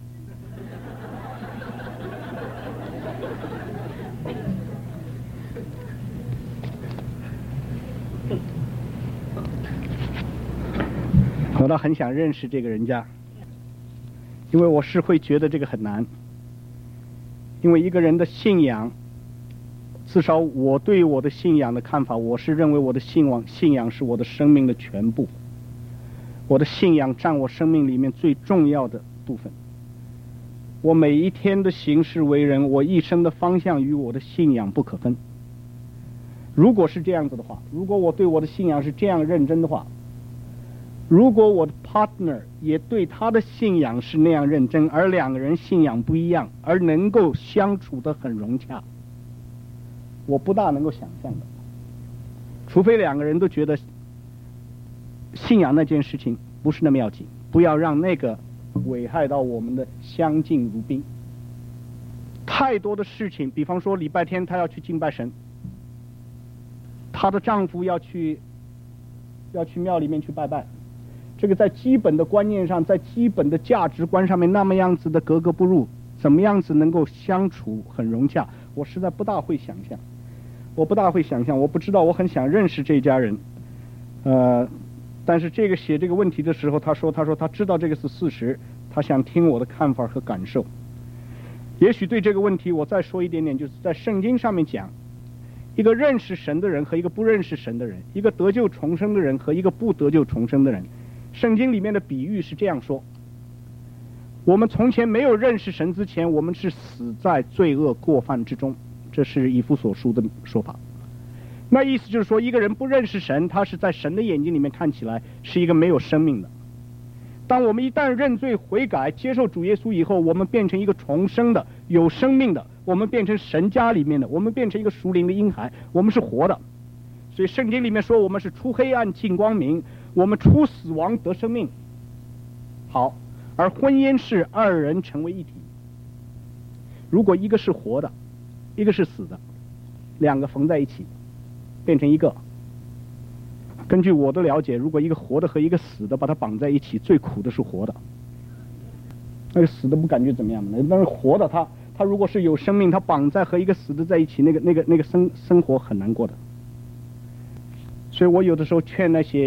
我倒很想认识这个人家，因为我是会觉得这个很难。因为一个人的信仰，至少我对我的信仰的看法，我是认为我的信仰信仰是我的生命的全部，我的信仰占我生命里面最重要的部分。我每一天的行事为人，我一生的方向与我的信仰不可分。如果是这样子的话，如果我对我的信仰是这样认真的话，如果我的 partner 也对他的信仰是那样认真，而两个人信仰不一样，而能够相处得很融洽，我不大能够想象的。除非两个人都觉得信仰那件事情不是那么要紧，不要让那个危害到我们的相敬如宾。太多的事情，比方说礼拜天她要去敬拜神，她的丈夫要去要去庙里面去拜拜，这个在基本的观念上，在基本的价值观上面那么样子的格格不入，怎么样子能够相处很融洽，我实在不大会想象。我不大会想象，我不知道，我很想认识这家人，呃，但是这个写这个问题的时候，他说，他说他知道这个是事实，他想听我的看法和感受。也许对这个问题，我再说一点点，就是在圣经上面讲，一个认识神的人和一个不认识神的人，一个得救重生的人和一个不得救重生的人，圣经里面的比喻是这样说：我们从前没有认识神之前，我们是死在罪恶过犯之中，这是以弗所书的说法。那意思就是说，一个人不认识神，他是在神的眼睛里面看起来是一个没有生命的。当我们一旦认罪悔改，接受主耶稣以后，我们变成一个重生的有生命的，我们变成神家里面的，我们变成一个属灵的婴孩，我们是活的。所以圣经里面说，我们是出黑暗进光明，我们出死亡得生命。好，而婚姻是二人成为一体。如果一个是活的，一个是死的，两个缝在一起变成一个，根据我的了解，如果一个活的和一个死的把它绑在一起，最苦的是活的。那个死的不感觉怎么样嘛？但是活的他他如果是有生命，他绑在和一个死的在一起，那个那个那个生生活很难过的。所以我有的时候劝那些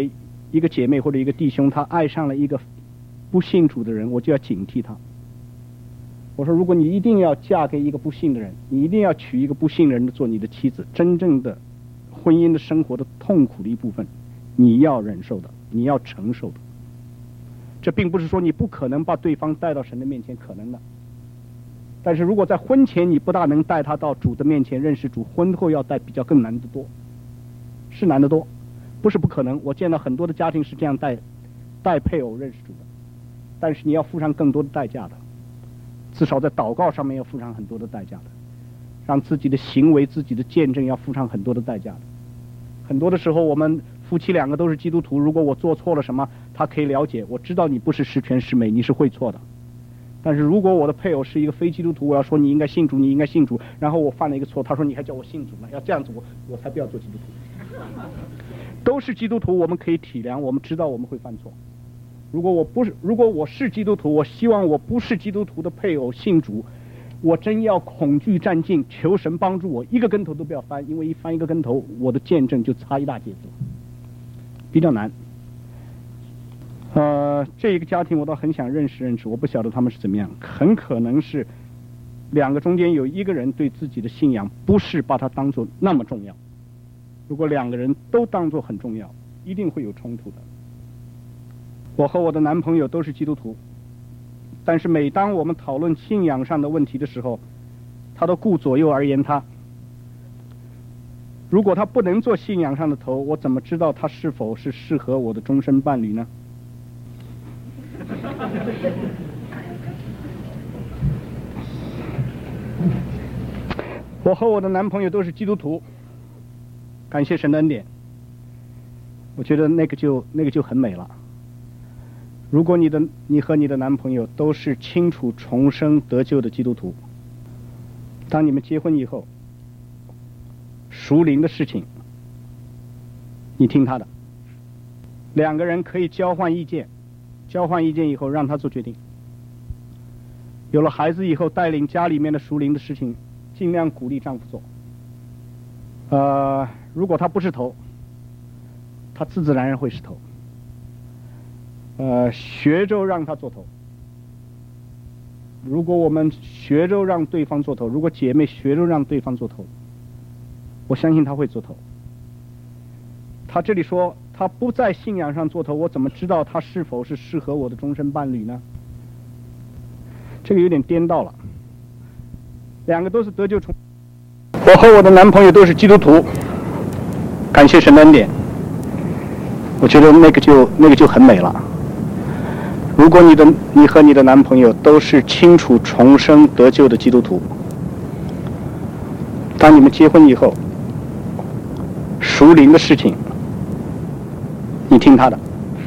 一个姐妹或者一个弟兄，他爱上了一个不信主的人，我就要警惕他。我说，如果你一定要嫁给一个不信的人，你一定要娶一个不信的人做你的妻子，真正的婚姻的生活的痛苦的一部分，你要忍受的，你要承受的。这并不是说你不可能把对方带到神的面前，可能的。但是如果在婚前你不大能带他到主的面前认识主，婚后要带比较更难得多，是难得多，不是不可能。我见到很多的家庭是这样带带配偶认识主的，但是你要付上更多的代价的，至少在祷告上面要付上很多的代价的，让自己的行为、自己的见证要付上很多的代价的。很多的时候，我们夫妻两个都是基督徒，如果我做错了什么，他可以了解，我知道你不是十全十美，你是会错的。但是如果我的配偶是一个非基督徒，我要说你应该信主，你应该信主，然后我犯了一个错，他说你还叫我信主呢，要这样子我我才不要做基督徒。都是基督徒，我们可以体谅，我们知道我们会犯错。如果我不是，如果我是基督徒，我希望我不是基督徒的配偶信主，我真要恐惧战尽，求神帮助我，一个跟头都不要翻，因为一翻一个跟头，我的见证就差一大截子了，比较难。呃，这一个家庭我倒很想认识认识，我不晓得他们是怎么样，很可能是两个中间有一个人对自己的信仰不是把它当作那么重要。如果两个人都当作很重要，一定会有冲突的。我和我的男朋友都是基督徒，但是每当我们讨论信仰上的问题的时候，他都顾左右而言他。如果他不能做信仰上的头，我怎么知道他是否是适合我的终身伴侣呢？我和我的男朋友都是基督徒，感谢神的恩典，我觉得那个就那个就很美了。如果你的你和你的男朋友都是清楚重生得救的基督徒，当你们结婚以后，属灵的事情你听他的，两个人可以交换意见，交换意见以后让他做决定。有了孩子以后，带领家里面的属灵的事情尽量鼓励丈夫做。呃，如果他不是头，他自自然然会是头。呃，学着让他做头。如果我们学着让对方做头，如果姐妹学着让对方做头，我相信他会做头。他这里说他不在信仰上做头，我怎么知道他是否是适合我的终身伴侣呢？这个有点颠倒了。两个都是得救重，我和我的男朋友都是基督徒，感谢神的恩典，我觉得那个就那个就很美了。如果你的你和你的男朋友都是清楚重生得救的基督徒，当你们结婚以后，属灵的事情你听他的，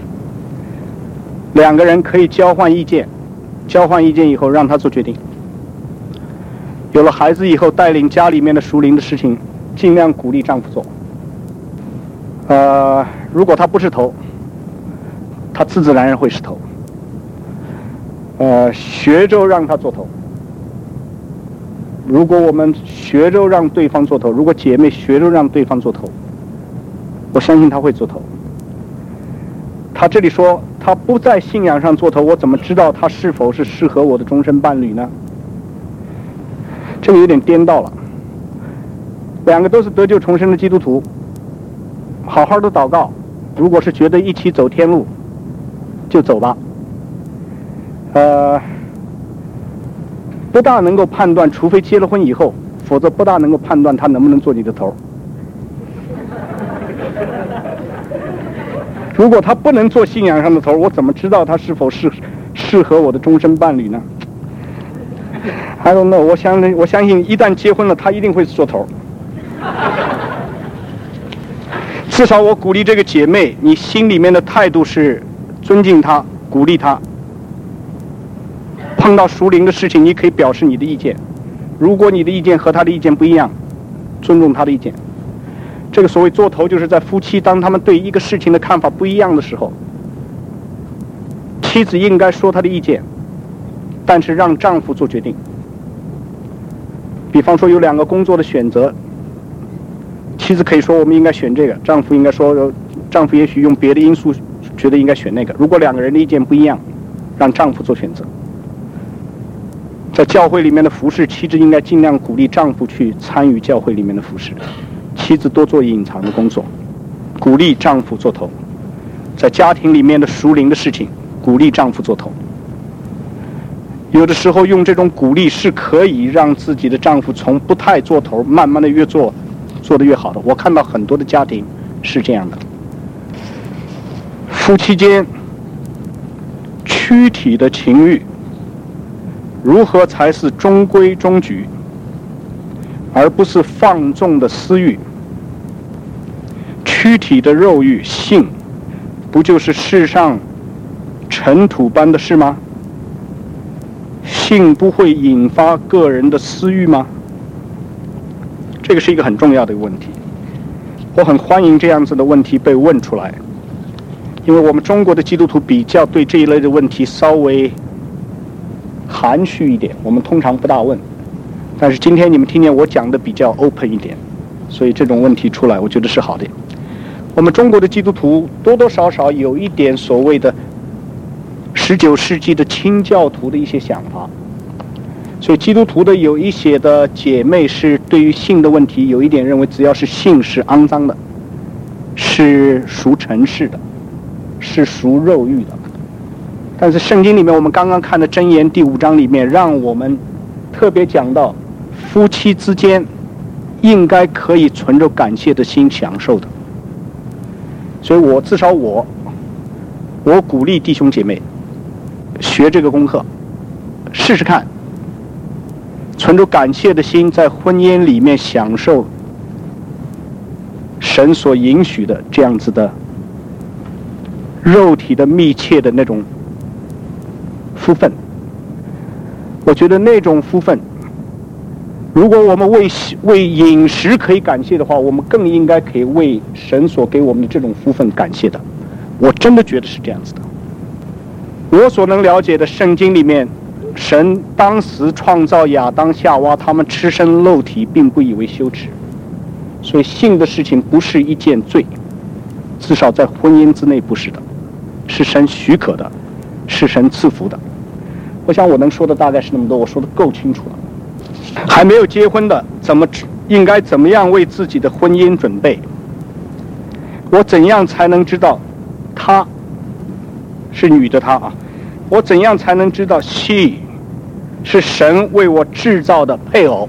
两个人可以交换意见，交换意见以后让他做决定。有了孩子以后，带领家里面的属灵的事情尽量鼓励丈夫做。呃，如果他不是头，他自自然然会是头。呃，学着让他做头。如果我们学着让对方做头，如果姐妹学着让对方做头，我相信他会做头。他这里说他不在信仰上做头，我怎么知道他是否是适合我的终身伴侣呢？这个有点颠倒了。两个都是得救重生的基督徒，好好的祷告，如果是觉得一起走天路就走吧。呃，不大能够判断，除非结了婚以后，否则不大能够判断他能不能做你的头。如果他不能做信仰上的头，我怎么知道他是否是适合我的终身伴侣呢？ I don't know， 我相信，我相信一旦结婚了，他一定会做头。至少我鼓励这个姐妹，你心里面的态度是尊敬她、鼓励她。碰到属灵的事情，你可以表示你的意见。如果你的意见和她的意见不一样，尊重她的意见。这个所谓做头，就是在夫妻当他们对一个事情的看法不一样的时候，妻子应该说她的意见，但是让丈夫做决定。比方说有两个工作的选择，妻子可以说我们应该选这个，丈夫应该说，丈夫也许用别的因素觉得应该选那个。如果两个人的意见不一样，让丈夫做选择。在教会里面的服侍，妻子应该尽量鼓励丈夫去参与教会里面的服侍，妻子多做隐藏的工作，鼓励丈夫做头。在家庭里面的属灵的事情，鼓励丈夫做头。有的时候用这种鼓励是可以让自己的丈夫从不太做头，慢慢的越做做得越好的。我看到很多的家庭是这样的。夫妻间躯体的情欲如何才是中规中矩，而不是放纵的私欲？躯体的肉欲性不就是世上尘土般的事吗？性不会引发个人的私欲吗？这个是一个很重要的问题，我很欢迎这样子的问题被问出来，因为我们中国的基督徒比较对这一类的问题稍微含蓄一点，我们通常不大问。但是今天你们听见我讲的比较 open 一点，所以这种问题出来我觉得是好的。我们中国的基督徒多多少少有一点所谓的十九世纪的清教徒的一些想法，所以基督徒的有一些的姐妹是对于性的问题有一点认为，只要是性是肮脏的，是属尘世的，是属肉欲的。但是圣经里面我们刚刚看的箴言第五章里面，让我们特别讲到夫妻之间应该可以存着感谢的心享受的。所以我至少我我鼓励弟兄姐妹学这个功课，试试看，存着感谢的心在婚姻里面享受神所允许的这样子的肉体的密切的那种夫分。我觉得那种夫分，如果我们为为饮食可以感谢的话，我们更应该可以为神所给我们的这种夫分感谢的。我真的觉得是这样子的。我所能了解的圣经里面，神当时创造亚当夏娃，他们赤身露体并不以为羞耻，所以性的事情不是一件罪，至少在婚姻之内不是的，是神许可的，是神赐福的。我想我能说的大概是那么多，我说的够清楚了。还没有结婚的，怎么应该怎么样为自己的婚姻准备？我怎样才能知道她是女的她啊？我怎样才能知道 she 是神为我制造的配偶？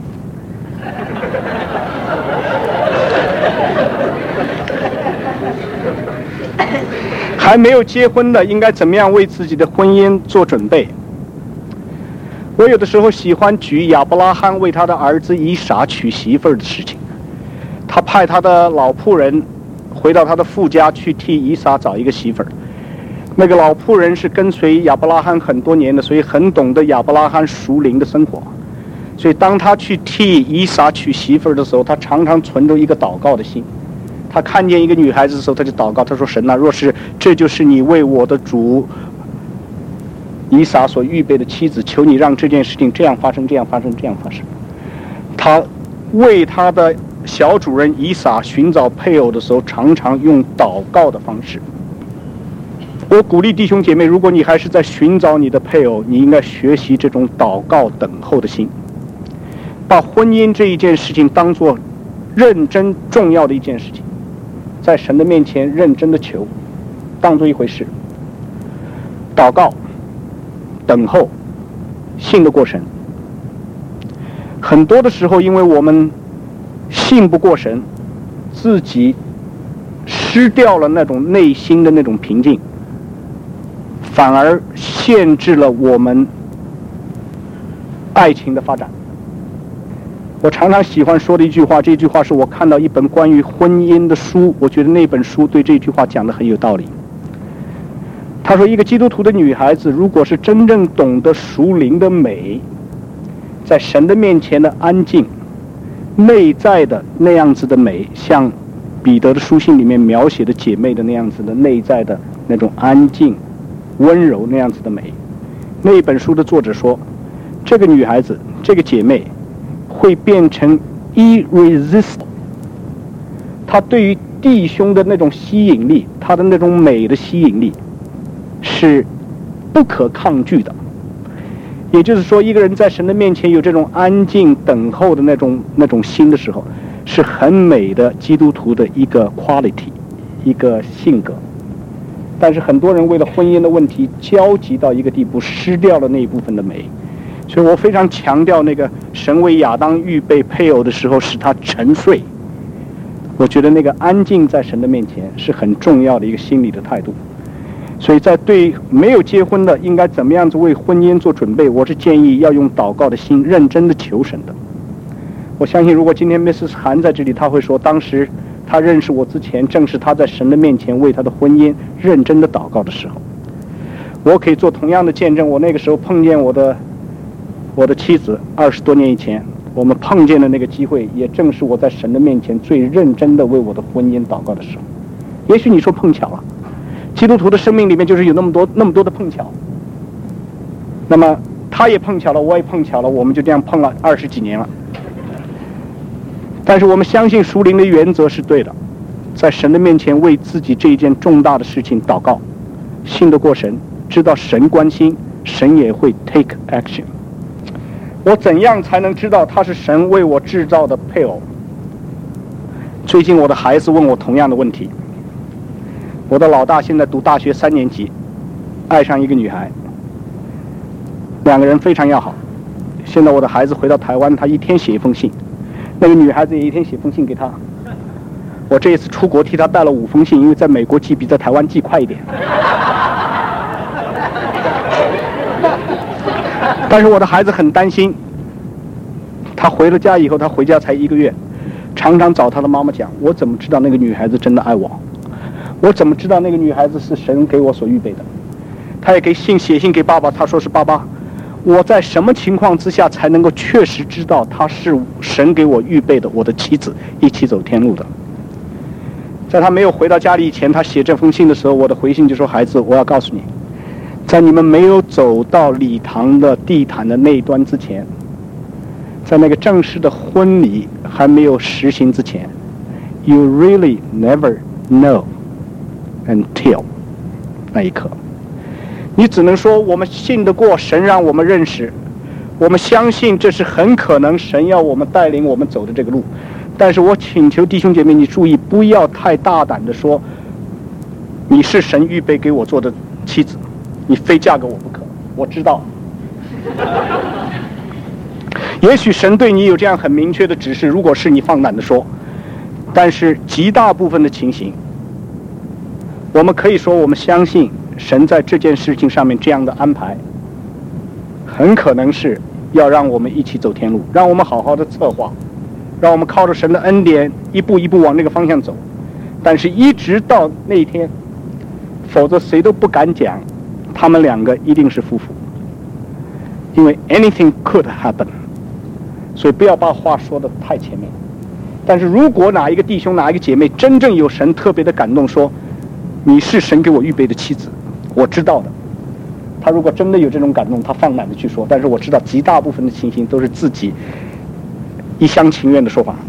还没有结婚的应该怎么样为自己的婚姻做准备？我有的时候喜欢举亚伯拉罕为他的儿子以撒娶媳妇儿的事情。他派他的老仆人回到他的父家去替以撒找一个媳妇儿。那个老仆人是跟随亚伯拉罕很多年的，所以很懂得亚伯拉罕属灵的生活。所以当他去替以撒娶媳妇儿的时候，他常常存着一个祷告的心。他看见一个女孩子的时候，他就祷告，他说：神啊，若是这就是你为我的主以撒所预备的妻子，求你让这件事情这样发生，这样发生，这样发生。他为他的小主人以撒寻找配偶的时候，常常用祷告的方式。我鼓励弟兄姐妹，如果你还是在寻找你的配偶，你应该学习这种祷告等候的心，把婚姻这一件事情当作认真重要的一件事情，在神的面前认真的求，当作一回事。祷告等候，信得过神。很多的时候，因为我们信不过神，自己失掉了那种内心的那种平静，反而限制了我们爱情的发展。我常常喜欢说的一句话，这句话是我看到一本关于婚姻的书，我觉得那本书对这句话讲得很有道理。他说，一个基督徒的女孩子，如果是真正懂得属灵的美，在神的面前的安静，内在的那样子的美，像彼得的书信里面描写的姐妹的那样子的内在的那种安静、温柔那样子的美。那一本书的作者说，这个女孩子，这个姐妹会变成 irresistible， 她对于弟兄的那种吸引力，她的那种美的吸引力是不可抗拒的。也就是说，一个人在神的面前有这种安静等候的那种那种心的时候，是很美的基督徒的一个 quality， 一个性格。但是很多人为了婚姻的问题焦急到一个地步，失掉了那一部分的美。所以我非常强调那个神为亚当预备配偶的时候使他沉睡。我觉得那个安静在神的面前是很重要的一个心理的态度。所以在对没有结婚的应该怎么样子为婚姻做准备，我是建议要用祷告的心认真的求神的。我相信如果今天 Missus 韩在这里，他会说当时他认识我之前，正是他在神的面前为他的婚姻认真的祷告的时候。我可以做同样的见证，我那个时候碰见我的我的妻子，二十多年以前我们碰见的那个机会，也正是我在神的面前最认真的为我的婚姻祷告的时候。也许你说碰巧了，基督徒的生命里面就是有那么多那么多的碰巧，那么他也碰巧了，我也碰巧了，我们就这样碰了二十几年了。但是我们相信属灵的原则是对的，在神的面前为自己这一件重大的事情祷告，信得过神，知道神关心，神也会 take action。 我怎样才能知道他是神为我制造的配偶？最近我的孩子问我同样的问题。我的老大现在读大学三年级，爱上一个女孩，两个人非常要好。现在我的孩子回到台湾，他一天写一封信，那个女孩子也一天写封信给他。我这一次出国替他带了五封信，因为在美国寄比在台湾寄快一点。但是我的孩子很担心，他回了家以后，他回家才一个月，常常找他的妈妈讲，我怎么知道那个女孩子真的爱我？我怎么知道那个女孩子是神给我所预备的？他也给信写信给爸爸，他说是爸爸，我在什么情况之下才能够确实知道她是神给我预备的我的妻子，一起走天路的？在他没有回到家里以前，他写这封信的时候，我的回信就说，孩子，我要告诉你，在你们没有走到礼堂的地毯的那一端之前，在那个正式的婚礼还没有实行之前， you really never know until 那一刻，你只能说我们信得过神让我们认识，我们相信这是很可能神要我们带领我们走的这个路。但是我请求弟兄姐妹你注意，不要太大胆的说你是神预备给我做的妻子，你非嫁给我不可。我知道也许神对你有这样很明确的指示，如果是你放胆的说，但是极大部分的情形，我们可以说我们相信神在这件事情上面这样的安排，很可能是要让我们一起走天路，让我们好好的策划，让我们靠着神的恩典一步一步往那个方向走。但是一直到那一天，否则谁都不敢讲他们两个一定是夫妇，因为 anything could happen， 所以不要把话说得太前面。但是如果哪一个弟兄哪一个姐妹真正有神特别的感动，说你是神给我预备的妻子，我知道的，他如果真的有这种感动，他放胆的去说。但是我知道极大部分的情形都是自己一厢情愿的说法。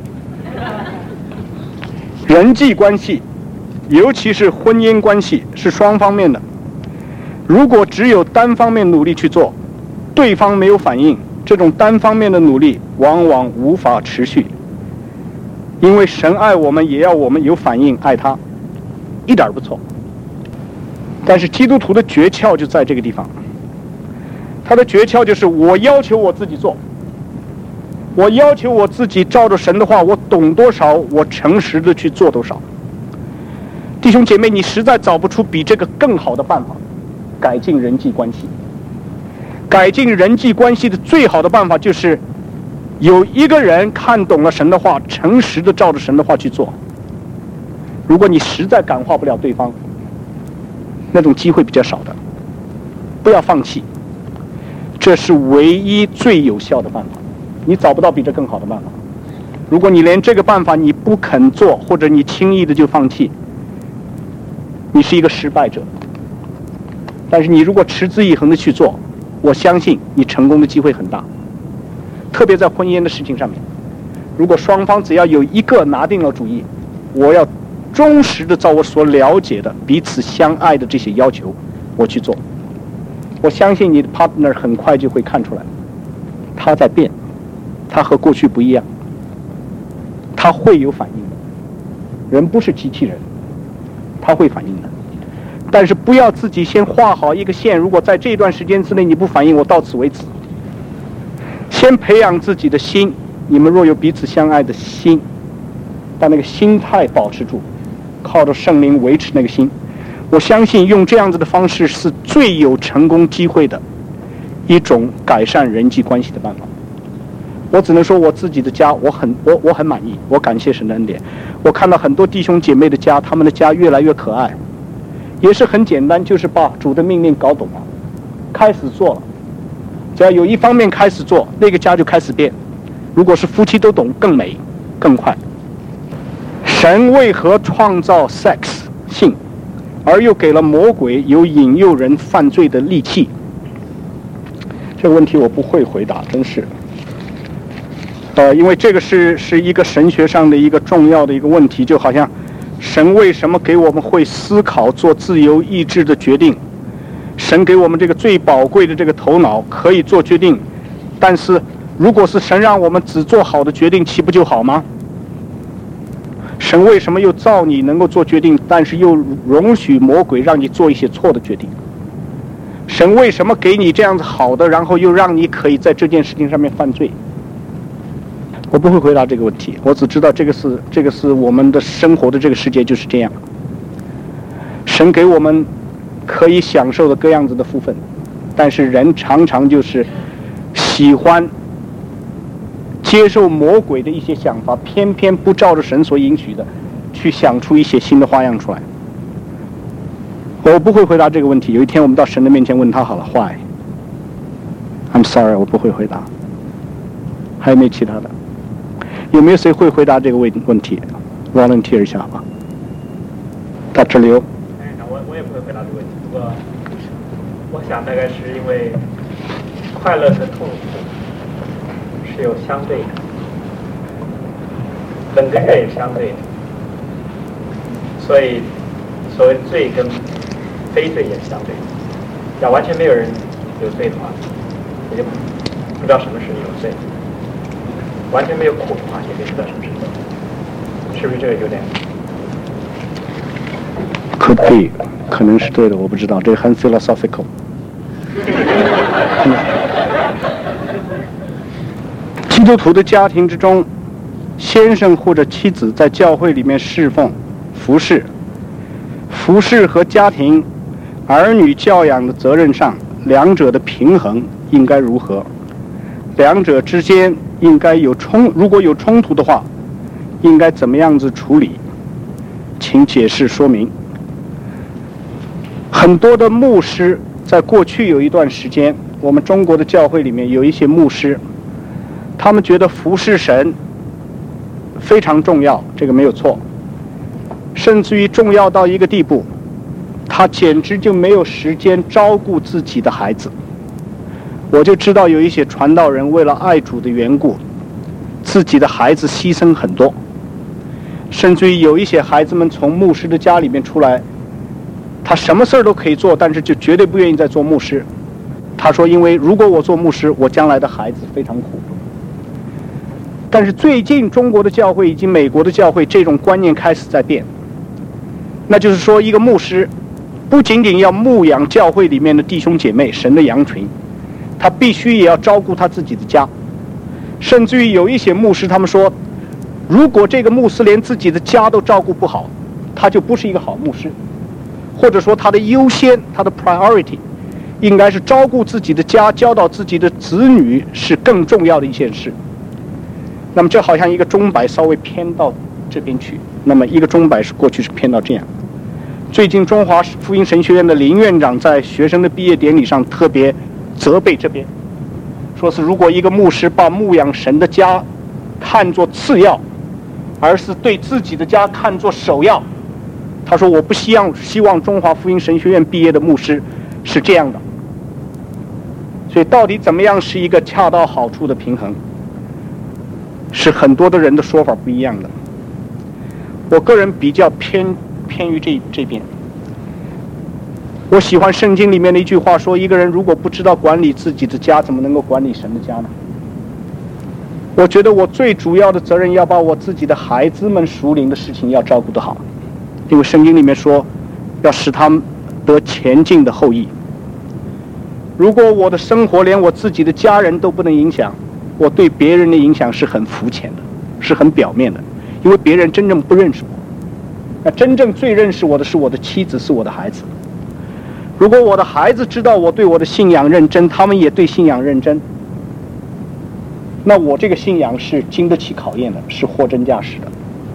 人际关系，尤其是婚姻关系，是双方面的。如果只有单方面努力去做，对方没有反应，这种单方面的努力往往无法持续。因为神爱我们，也要我们有反应爱他，一点不错。但是基督徒的诀窍就在这个地方，他的诀窍就是我要求我自己做，我要求我自己照着神的话，我懂多少，我诚实的去做多少。弟兄姐妹，你实在找不出比这个更好的办法改进人际关系。改进人际关系的最好的办法就是有一个人看懂了神的话，诚实的照着神的话去做。如果你实在感化不了对方，那种机会比较少的，不要放弃，这是唯一最有效的办法，你找不到比这更好的办法。如果你连这个办法你不肯做，或者你轻易的就放弃，你是一个失败者。但是你如果持之以恒的去做，我相信你成功的机会很大。特别在婚姻的事情上面，如果双方只要有一个拿定了主意，我要忠实的照我所了解的彼此相爱的这些要求我去做。我相信你的 partner 很快就会看出来，他在变，他和过去不一样，他会有反应的。人不是机器人，他会反应的。但是不要自己先画好一个线，如果在这段时间之内你不反应，我到此为止。先培养自己的心，你们若有彼此相爱的心，把那个心态保持住，靠着圣灵维持那个心。我相信用这样子的方式是最有成功机会的一种改善人际关系的办法。我只能说我自己的家，我很我我很满意，我感谢神的恩典。我看到很多弟兄姐妹的家，他们的家越来越可爱，也是很简单，就是把主的命令搞懂了，开始做了。只要有一方面开始做，那个家就开始变。如果是夫妻都懂，更美更快。神为何创造 sex 性，而又给了魔鬼有引诱人犯罪的利器？这个问题我不会回答，真是。呃，因为这个是是一个神学上的一个重要的一个问题，就好像神为什么给我们会思考做自由意志的决定？神给我们这个最宝贵的这个头脑可以做决定，但是如果是神让我们只做好的决定，岂不就好吗？神为什么又造你能够做决定，但是又容许魔鬼让你做一些错的决定？神为什么给你这样子好的，然后又让你可以在这件事情上面犯罪？我不会回答这个问题，我只知道这个是这个是我们的生活的这个世界就是这样。神给我们可以享受的各样子的福分，但是人常常就是喜欢接受魔鬼的一些想法，偏偏不照着神所允许的去想出一些新的花样出来。我不会回答这个问题，有一天我们到神的面前问他好了 Why I'm sorry 我不会回答。还有没有其他的？有没有谁会回答这个问问题 Volunteer 一下吧。大志流。 哎，我我也不会回答这个问题，不过我想大概是因为快乐和痛苦是有相对的，本跟乐也是相对的，所以所谓罪跟非罪也是相对的。要完全没有人有罪的话，也就不知道什么是有罪；完全没有苦的话，也就知道什么是罪。是不是这个有点 ？Could be， 可能是对的，我不知道，这个很 philosophical。基督徒的家庭之中，先生或者妻子在教会里面侍奉、服侍、服侍和家庭、儿女教养的责任上，两者的平衡应该如何？两者之间应该有冲，如果有冲突的话，应该怎么样子处理？请解释说明。很多的牧师，在过去有一段时间，我们中国的教会里面有一些牧师，他们觉得服侍神非常重要，这个没有错，甚至于重要到一个地步，他简直就没有时间照顾自己的孩子。我就知道有一些传道人为了爱主的缘故，自己的孩子牺牲很多，甚至于有一些孩子们从牧师的家里面出来，他什么事儿都可以做，但是就绝对不愿意再做牧师。他说，因为如果我做牧师，我将来的孩子非常苦。但是最近中国的教会以及美国的教会，这种观念开始在变，那就是说，一个牧师不仅仅要牧养教会里面的弟兄姐妹，神的羊群，他必须也要照顾他自己的家。甚至于有一些牧师，他们说，如果这个牧师连自己的家都照顾不好，他就不是一个好牧师，或者说他的优先，他的 priority 应该是照顾自己的家，教导自己的子女是更重要的一件事。那么这好像一个钟摆稍微偏到这边去，那么一个钟摆是过去是偏到这样。最近中华福音神学院的林院长在学生的毕业典礼上特别责备这边，说是如果一个牧师把牧养神的家看作次要，而是对自己的家看作首要，他说我不希望希望中华福音神学院毕业的牧师是这样的。所以到底怎么样是一个恰到好处的平衡，是很多的人的说法不一样的。我个人比较偏偏于这这边。 我喜欢圣经里面的一句话说，一个人如果不知道管理自己的家，怎么能够管理神的家呢？我觉得我最主要的责任要把我自己的孩子们属灵的事情要照顾得好，因为圣经里面说要使他们得前进的后裔。如果我的生活连我自己的家人都不能影响，我对别人的影响是很肤浅的，是很表面的，因为别人真正不认识我。那真正最认识我的是我的妻子，是我的孩子。如果我的孩子知道我对我的信仰认真，他们也对信仰认真，那我这个信仰是经得起考验的，是货真价实的。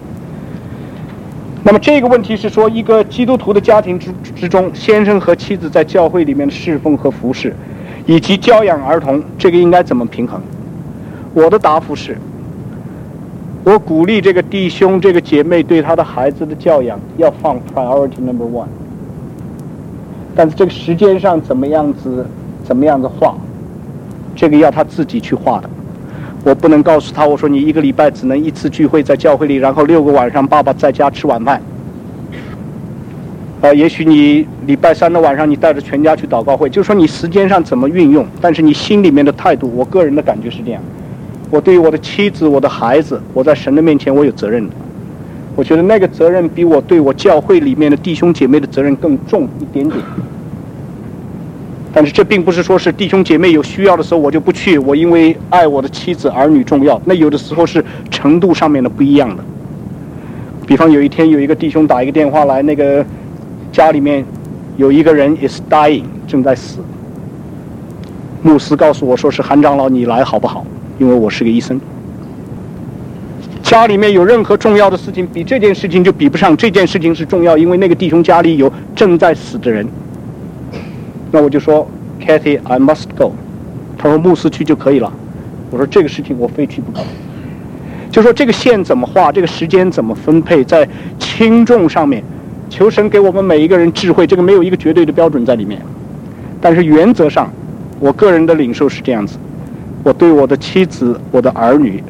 那么这个问题是说，一个基督徒的家庭之之中，先生和妻子在教会里面的侍奉和服侍，以及教养儿童，这个应该怎么平衡？我的答复是，我鼓励这个弟兄、这个姐妹对他的孩子的教养要放 priority number one。但是这个时间上怎么样子怎么样子画，这个要他自己去画的。我不能告诉他，我说你一个礼拜只能一次聚会在教会里，然后六个晚上爸爸在家吃晚饭。呃，也许你礼拜三的晚上你带着全家去祷告会，就是说你时间上怎么运用，但是你心里面的态度，我个人的感觉是这样。我对于我的妻子、我的孩子，我在神的面前我有责任的。我觉得那个责任比我对我教会里面的弟兄姐妹的责任更重一点点。但是这并不是说是弟兄姐妹有需要的时候我就不去，我因为爱我的妻子儿女重要，那有的时候是程度上面的不一样的。比方有一天有一个弟兄打一个电话来，那个家里面有一个人 is dying 正在死，牧师告诉我说是韩长老你来好不好，因为我是个医生。家里面有任何重要的事情比这件事情就比不上，这件事情是重要，因为那个弟兄家里有正在死的人。那我就说 Kathy I must go， 他说牧师去就可以了，我说这个事情我非去不可。就说这个线怎么画，这个时间怎么分配，在轻重上面求神给我们每一个人智慧，这个没有一个绝对的标准在里面。但是原则上我个人的领受是这样子，我对我的妻子我的儿女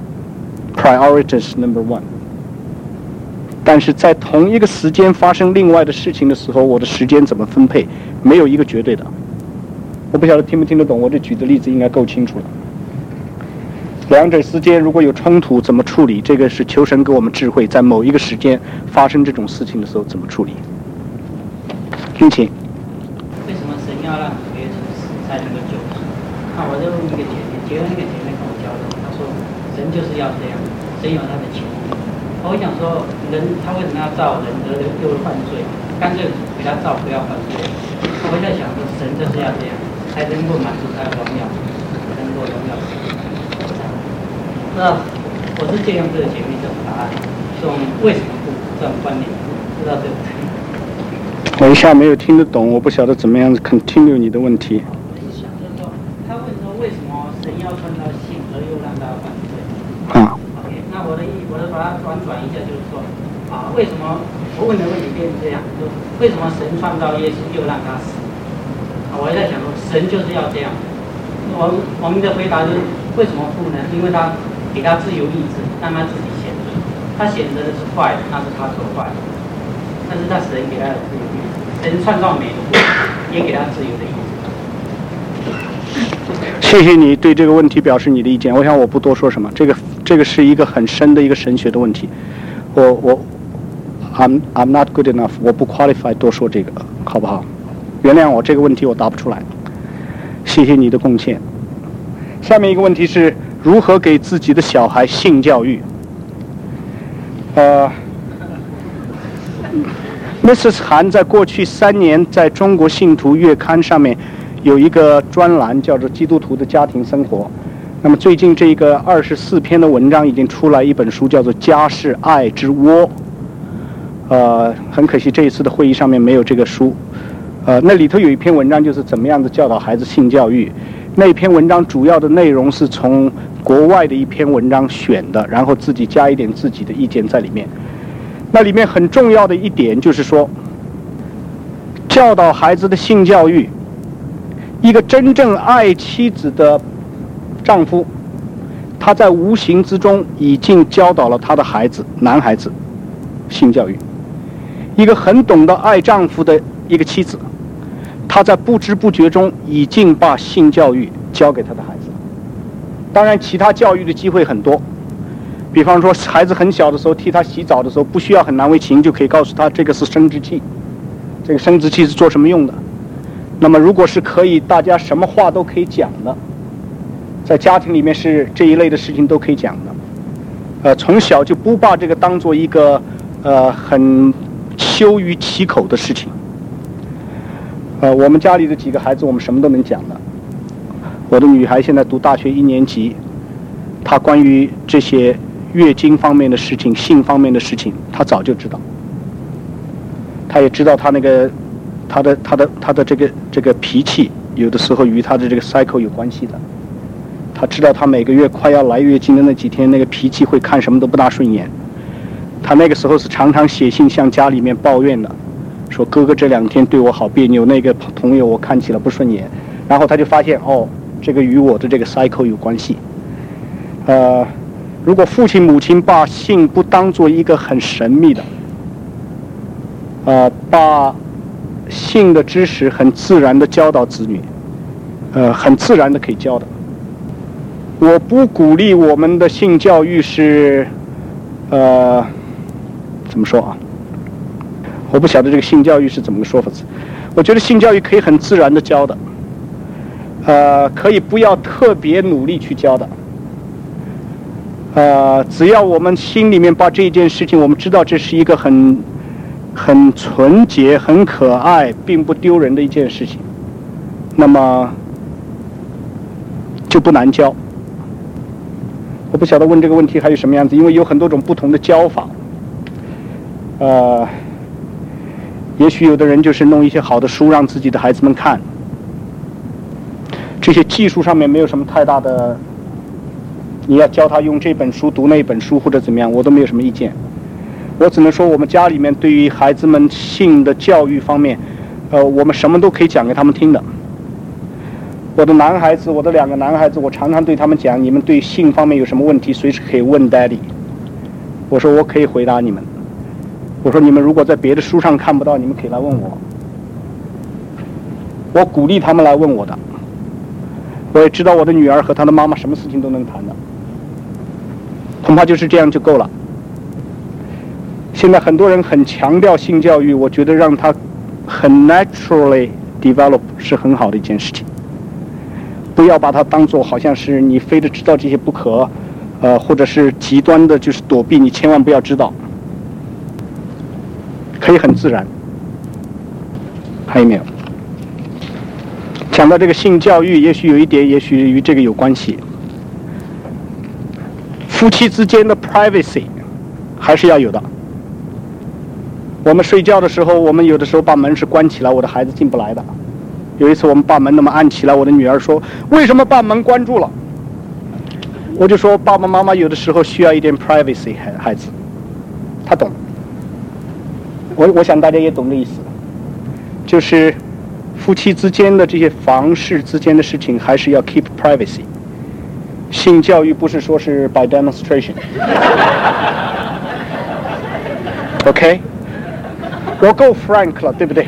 priorities number one， 但是在同一个时间发生另外的事情的时候，我的时间怎么分配没有一个绝对的。我不晓得听不听得懂，我这举的例子应该够清楚了。两者之间如果有冲突怎么处理，这个是求神给我们智慧，在某一个时间发生这种事情的时候怎么处理。君请。 为什么神要让耶稣死才能够救赎？那我就问一个姐妹，结婚一个姐妹跟我交流，她说神就是要这样，神有他的情意。我想说，人他为什么要造人而又犯罪？干脆给他造不要犯罪。我在想说，神就是要这样，才能够满足他的荣耀，能够荣耀神。那我是借用这个姐妹这种答案，说为什么不这种观念，知道对不对？ 我一下没有听得懂，我不晓得怎么样子 continue 你的问题。 我是想就是说，他问说为什么神要创造性而又让他犯罪？ 啊。 OK， 那我的意，我的把它反转一下，就是说，啊，为什么我问的问题变成这样？就为什么神创造耶稣又让他死？啊，我也在想说，神就是要这样。我我们的回答就是为什么不呢？因为他给他自由意志，让他自己选择。他选择的是坏的，那是他所坏的。但是他神给他的自由意志，神创造美的部分也给他自由的意志。 谢谢你对这个问题表示你的意见，我想我不多说什么，这个这个是一个很深的一个神学的问题，我我 I'm I'm not good enough， 我不 qualify 多说这个，好不好？原谅我这个问题我答不出来，谢谢你的贡献。下面一个问题是如何给自己的小孩性教育？呃 ，Missus 韩在过去三年在中国信徒月刊上面有一个专栏叫做《基督徒的家庭生活》。那么最近这个二十四篇的文章已经出来一本书，叫做《家是爱之窝》。呃，很可惜这一次的会议上面没有这个书。呃，那里头有一篇文章就是怎么样子教导孩子性教育。那篇文章主要的内容是从国外的一篇文章选的，然后自己加一点自己的意见在里面。那里面很重要的一点就是说，教导孩子的性教育，一个真正爱妻子的丈夫，他在无形之中已经教导了他的孩子，男孩子性教育。一个很懂得爱丈夫的一个妻子， 他在不知不觉中已经把性教育教给他的孩子。当然，其他教育的机会很多，比方说孩子很小的时候替他洗澡的时候，不需要很难为情，就可以告诉他这个是生殖器，这个生殖器是做什么用的。那么如果是可以大家什么话都可以讲的，在家庭里面是这一类的事情都可以讲的，呃，从小就不把这个当做一个呃很羞于启口的事情。呃，我们家里的几个孩子，我们什么都能讲的。我的女孩现在读大学一年级，她关于这些月经方面的事情、性方面的事情，她早就知道。她也知道她那个。他的他的他的这个这个脾气，有的时候与他的这个 cycle 有关系的。他知道他每个月快要来月经的那几天，那个脾气会看什么都不大顺眼。他那个时候是常常写信向家里面抱怨的，说哥哥这两天对我好别扭，那个朋友我看起来不顺眼。然后他就发现哦，这个与我的这个 cycle 有关系。呃，如果父亲母亲把性不当做一个很神秘的，呃，把性的知识很自然的教导子女，呃，很自然的可以教的。我不鼓励我们的性教育是，呃，怎么说啊？我不晓得这个性教育是怎么个说法子。我觉得性教育可以很自然的教的，呃，可以不要特别努力去教的。呃，只要我们心里面把这件事情，我们知道这是一个很。很纯洁、很可爱，并不丢人的一件事情，那么就不难教。我不晓得问这个问题还有什么样子，因为有很多种不同的教法。呃，也许有的人就是弄一些好的书让自己的孩子们看，这些技术上面没有什么太大的，你要教他用这本书读那本书或者怎么样，我都没有什么意见。我只能说，我们家里面对于孩子们性的教育方面，呃，我们什么都可以讲给他们听的。我的男孩子，我的两个男孩子，我常常对他们讲，你们对性方面有什么问题，随时可以问 Daddy。我说我可以回答你们。我说你们如果在别的书上看不到，你们可以来问我。我鼓励他们来问我的。我也知道我的女儿和她的妈妈什么事情都能谈的，恐怕就是这样就够了。现在很多人很强调性教育，我觉得让他很 naturally develop 是很好的一件事情。不要把它当作好像是你非得知道这些不可，呃，或者是极端的，就是躲避，你千万不要知道。可以很自然。还有没有？讲到这个性教育，也许有一点，也许与这个有关系。夫妻之间的 privacy 还是要有的。我们睡觉的时候，我们有的时候把门是关起来，我的孩子进不来的。有一次我们把门那么按起来，我的女儿说：“为什么把门关住了？”我就说：“爸爸妈妈有的时候需要一点 privacy， 孩孩子，他懂。我我想大家也懂这意思，就是夫妻之间的这些房事之间的事情，还是要 keep privacy。性教育不是说是 by demonstration。OK。我够 frank 了，对不对？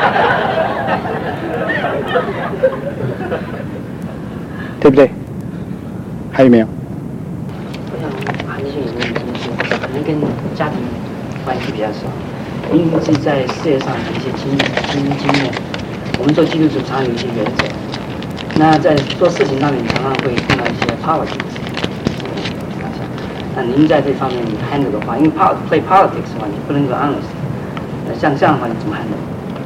对不对？还有没有？ 我想韩信有个问题是，可能跟家庭关系比较少，因为是在事业上的一些经经经验。我们做基督徒常有一些原则，那在做事情上面常常会碰到一些 politics。那您在这方面 handle 的话，因为 play politics 的话，你不能够 honest。像这样的话，你怎么handle？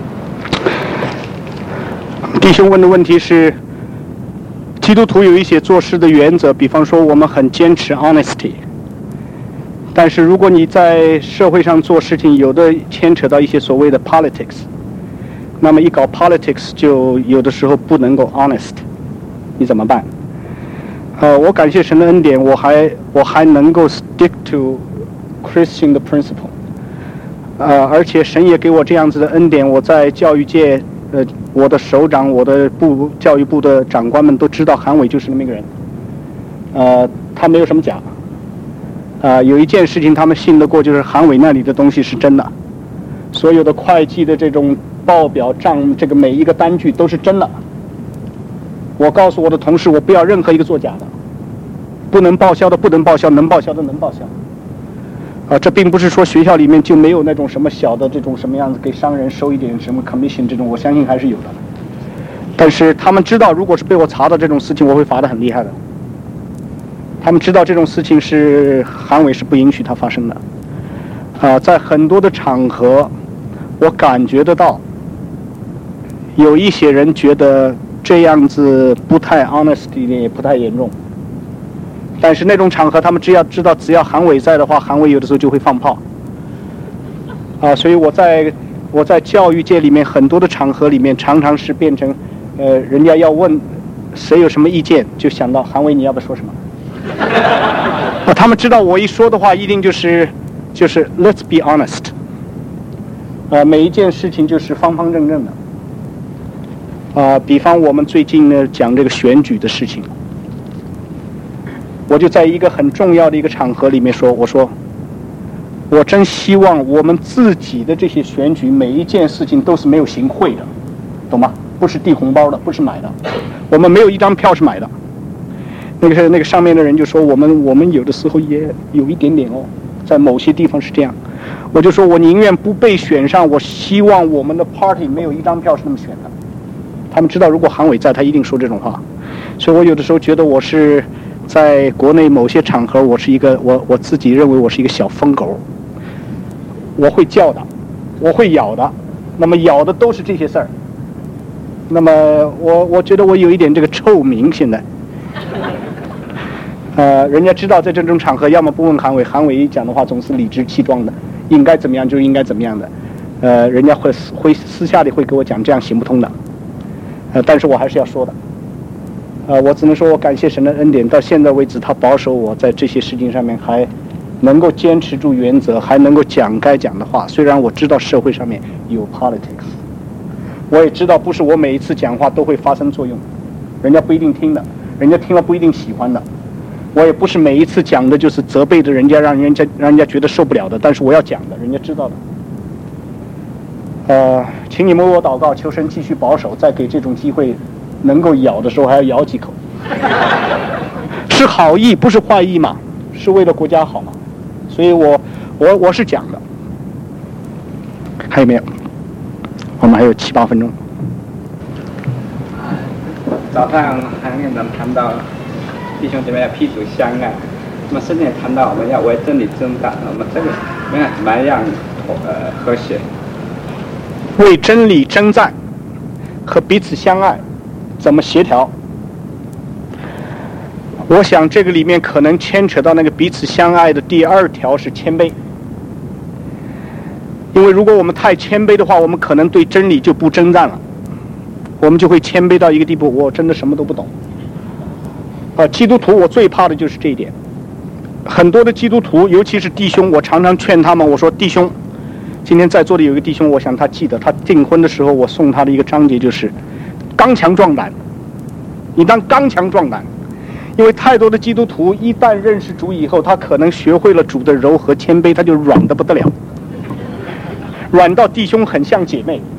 弟兄问的问题是，基督徒有一些做事的原则，比方说我们很坚持 honesty， 但是如果你在社会上做事情，有的牵扯到一些所谓的 politics， 那么一搞 politics 就有的时候不能够 honest， 你怎么办？呃，我感谢神的恩典，我还我还能够 stick to Christian 的 principle。呃，而且神也给我这样子的恩典，我在教育界，呃，我的首长、我的部教育部的长官们都知道韩伟就是那么一个人。呃，他没有什么假。呃，有一件事情他们信得过，就是韩伟那里的东西是真的。所有的会计的这种报表账这个每一个单据都是真的。我告诉我的同事，我不要任何一个作假的，不能报销的不能报销，能报销的能报销。啊，这并不是说学校里面就没有那种什么小的这种什么样子给商人收一点什么 commission 这种，我相信还是有的。但是他们知道，如果是被我查到这种事情，我会罚得很厉害的。他们知道这种事情是韩委是不允许它发生的。啊，在很多的场合，我感觉得到，有一些人觉得这样子不太 honest 一点，也不太严重。但是那种场合，他们只要知道，只要韩委在的话，韩委有的时候就会放炮。啊，所以我在我在教育界里面很多的场合里面，常常是变成，呃，人家要问谁有什么意见，就想到韩委你要不要说什么？啊，他们知道我一说的话，一定就是就是 let's be honest。啊，每一件事情就是方方正正的。啊，比方我们最近呢讲这个选举的事情。我就在一个很重要的一个场合里面说，我说，我真希望我们自己的这些选举每一件事情都是没有行贿的，懂吗？不是递红包的，不是买的，我们没有一张票是买的。那个那个上面的人就说，我们我们有的时候也有一点点哦，在某些地方是这样。我就说我宁愿不被选上，我希望我们的 party 没有一张票是那么选的。他们知道，如果韩委在，他一定说这种话。所以我有的时候觉得我是。在国内某些场合，我是一个我我自己认为我是一个小疯狗，我会叫的，我会咬的，那么咬的都是这些事儿。那么我我觉得我有一点这个臭名现在，呃，人家知道在这种场合，要么不问韩委，韩委一讲的话总是理直气壮的，应该怎么样就应该怎么样的，呃，人家会会私下里会给我讲这样行不通的，呃，但是我还是要说的。呃，我只能说，我感谢神的恩典，到现在为止，他保守我在这些事情上面还能够坚持住原则，还能够讲该讲的话。虽然我知道社会上面有 politics， 我也知道不是我每一次讲话都会发生作用，人家不一定听的，人家听了不一定喜欢的。我也不是每一次讲的就是责备着人家，让人家让人家觉得受不了的，但是我要讲的，人家知道的。呃，请你们为我祷告，求神继续保守，再给这种机会。能够咬的时候还要咬几口，是好意不是坏意嘛，是为了国家好嘛，所以我我我是讲的。还有没有？我们还有七八分钟。 早上韩院长谈到弟兄姐妹要彼此相爱，那么圣经也谈到我们要为真理征战，那么这个我们要怎么样呃和谐？ 为真理征战和彼此相爱。怎么协调？我想这个里面可能牵扯到那个彼此相爱的第二条是谦卑，因为如果我们太谦卑的话，我们可能对真理就不征战了，我们就会谦卑到一个地步，我真的什么都不懂。啊，基督徒我最怕的就是这一点。很多的基督徒，尤其是弟兄，我常常劝他们，我说弟兄，今天在座的有一个弟兄，我想他记得，他订婚的时候我送他的一个章节就是刚强壮胆，你当刚强壮胆，因为太多的基督徒一旦认识主以后，他可能学会了主的柔和谦卑，他就软得不得了，软到弟兄很像姐妹。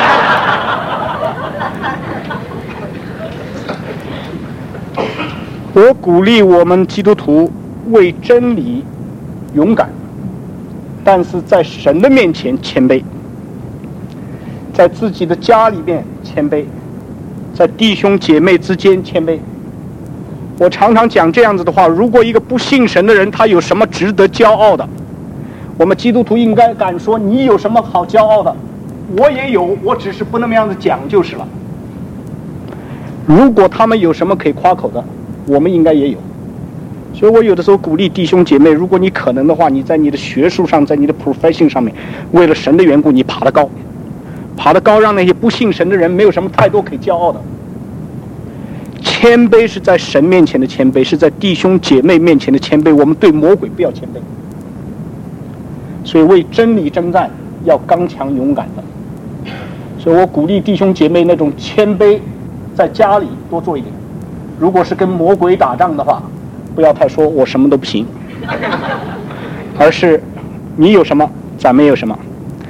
我鼓励我们基督徒为真理勇敢，但是在神的面前谦卑，在自己的家里面谦卑，在弟兄姐妹之间谦卑。我常常讲这样子的话，如果一个不信神的人他有什么值得骄傲的，我们基督徒应该敢说你有什么好骄傲的，我也有，我只是不那么样子讲就是了。如果他们有什么可以夸口的，我们应该也有。所以我有的时候鼓励弟兄姐妹，如果你可能的话，你在你的学术上，在你的 profession 上面，为了神的缘故，你爬得高，爬得高，让那些不信神的人没有什么太多可以骄傲的。谦卑是在神面前的谦卑，是在弟兄姐妹面前的谦卑，我们对魔鬼不要谦卑。所以为真理征战要刚强勇敢的。所以我鼓励弟兄姐妹那种谦卑，在家里多做一点。如果是跟魔鬼打仗的话，不要太说我什么都不行，而是你有什么咱没有什么，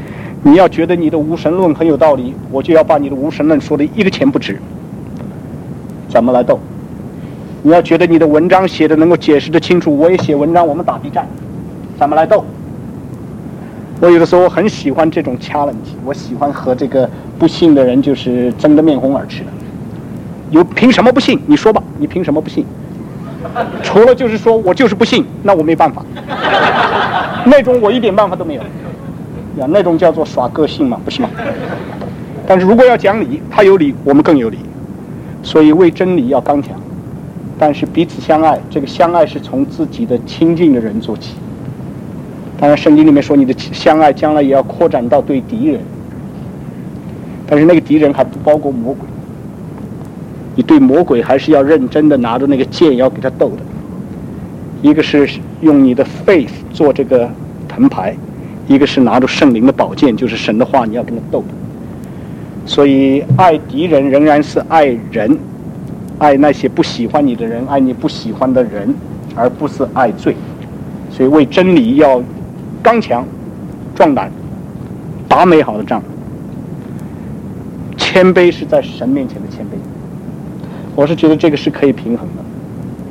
你要觉得你的无神论很有道理，我就要把你的无神论说的一个钱不值。怎么来斗？你要觉得你的文章写的能够解释得清楚，我也写文章，我们打地战，怎么来斗？我有的时候很喜欢这种 challenge， 我喜欢和这个不信的人就是争得面红耳赤的。有凭什么不信？你说吧，你凭什么不信？除了就是说我就是不信，那我没办法。那种我一点办法都没有。呀，那种叫做耍个性嘛，不是吗？但是如果要讲理，他有理，我们更有理。所以为真理要刚强，但是彼此相爱，这个相爱是从自己的亲近的人做起。当然圣经里面说你的相爱将来也要扩展到对敌人，但是那个敌人还不包括魔鬼，你对魔鬼还是要认真的拿着那个剑要给他斗的。一个是用你的 faith 做这个藤牌，一个是拿着圣灵的宝剑，就是神的话，你要跟他斗的。所以爱敌人仍然是爱人，爱那些不喜欢你的人，爱你不喜欢的人，而不是爱罪。所以为真理要刚强壮胆，打美好的仗。谦卑是在神面前的谦卑，我是觉得这个是可以平衡的。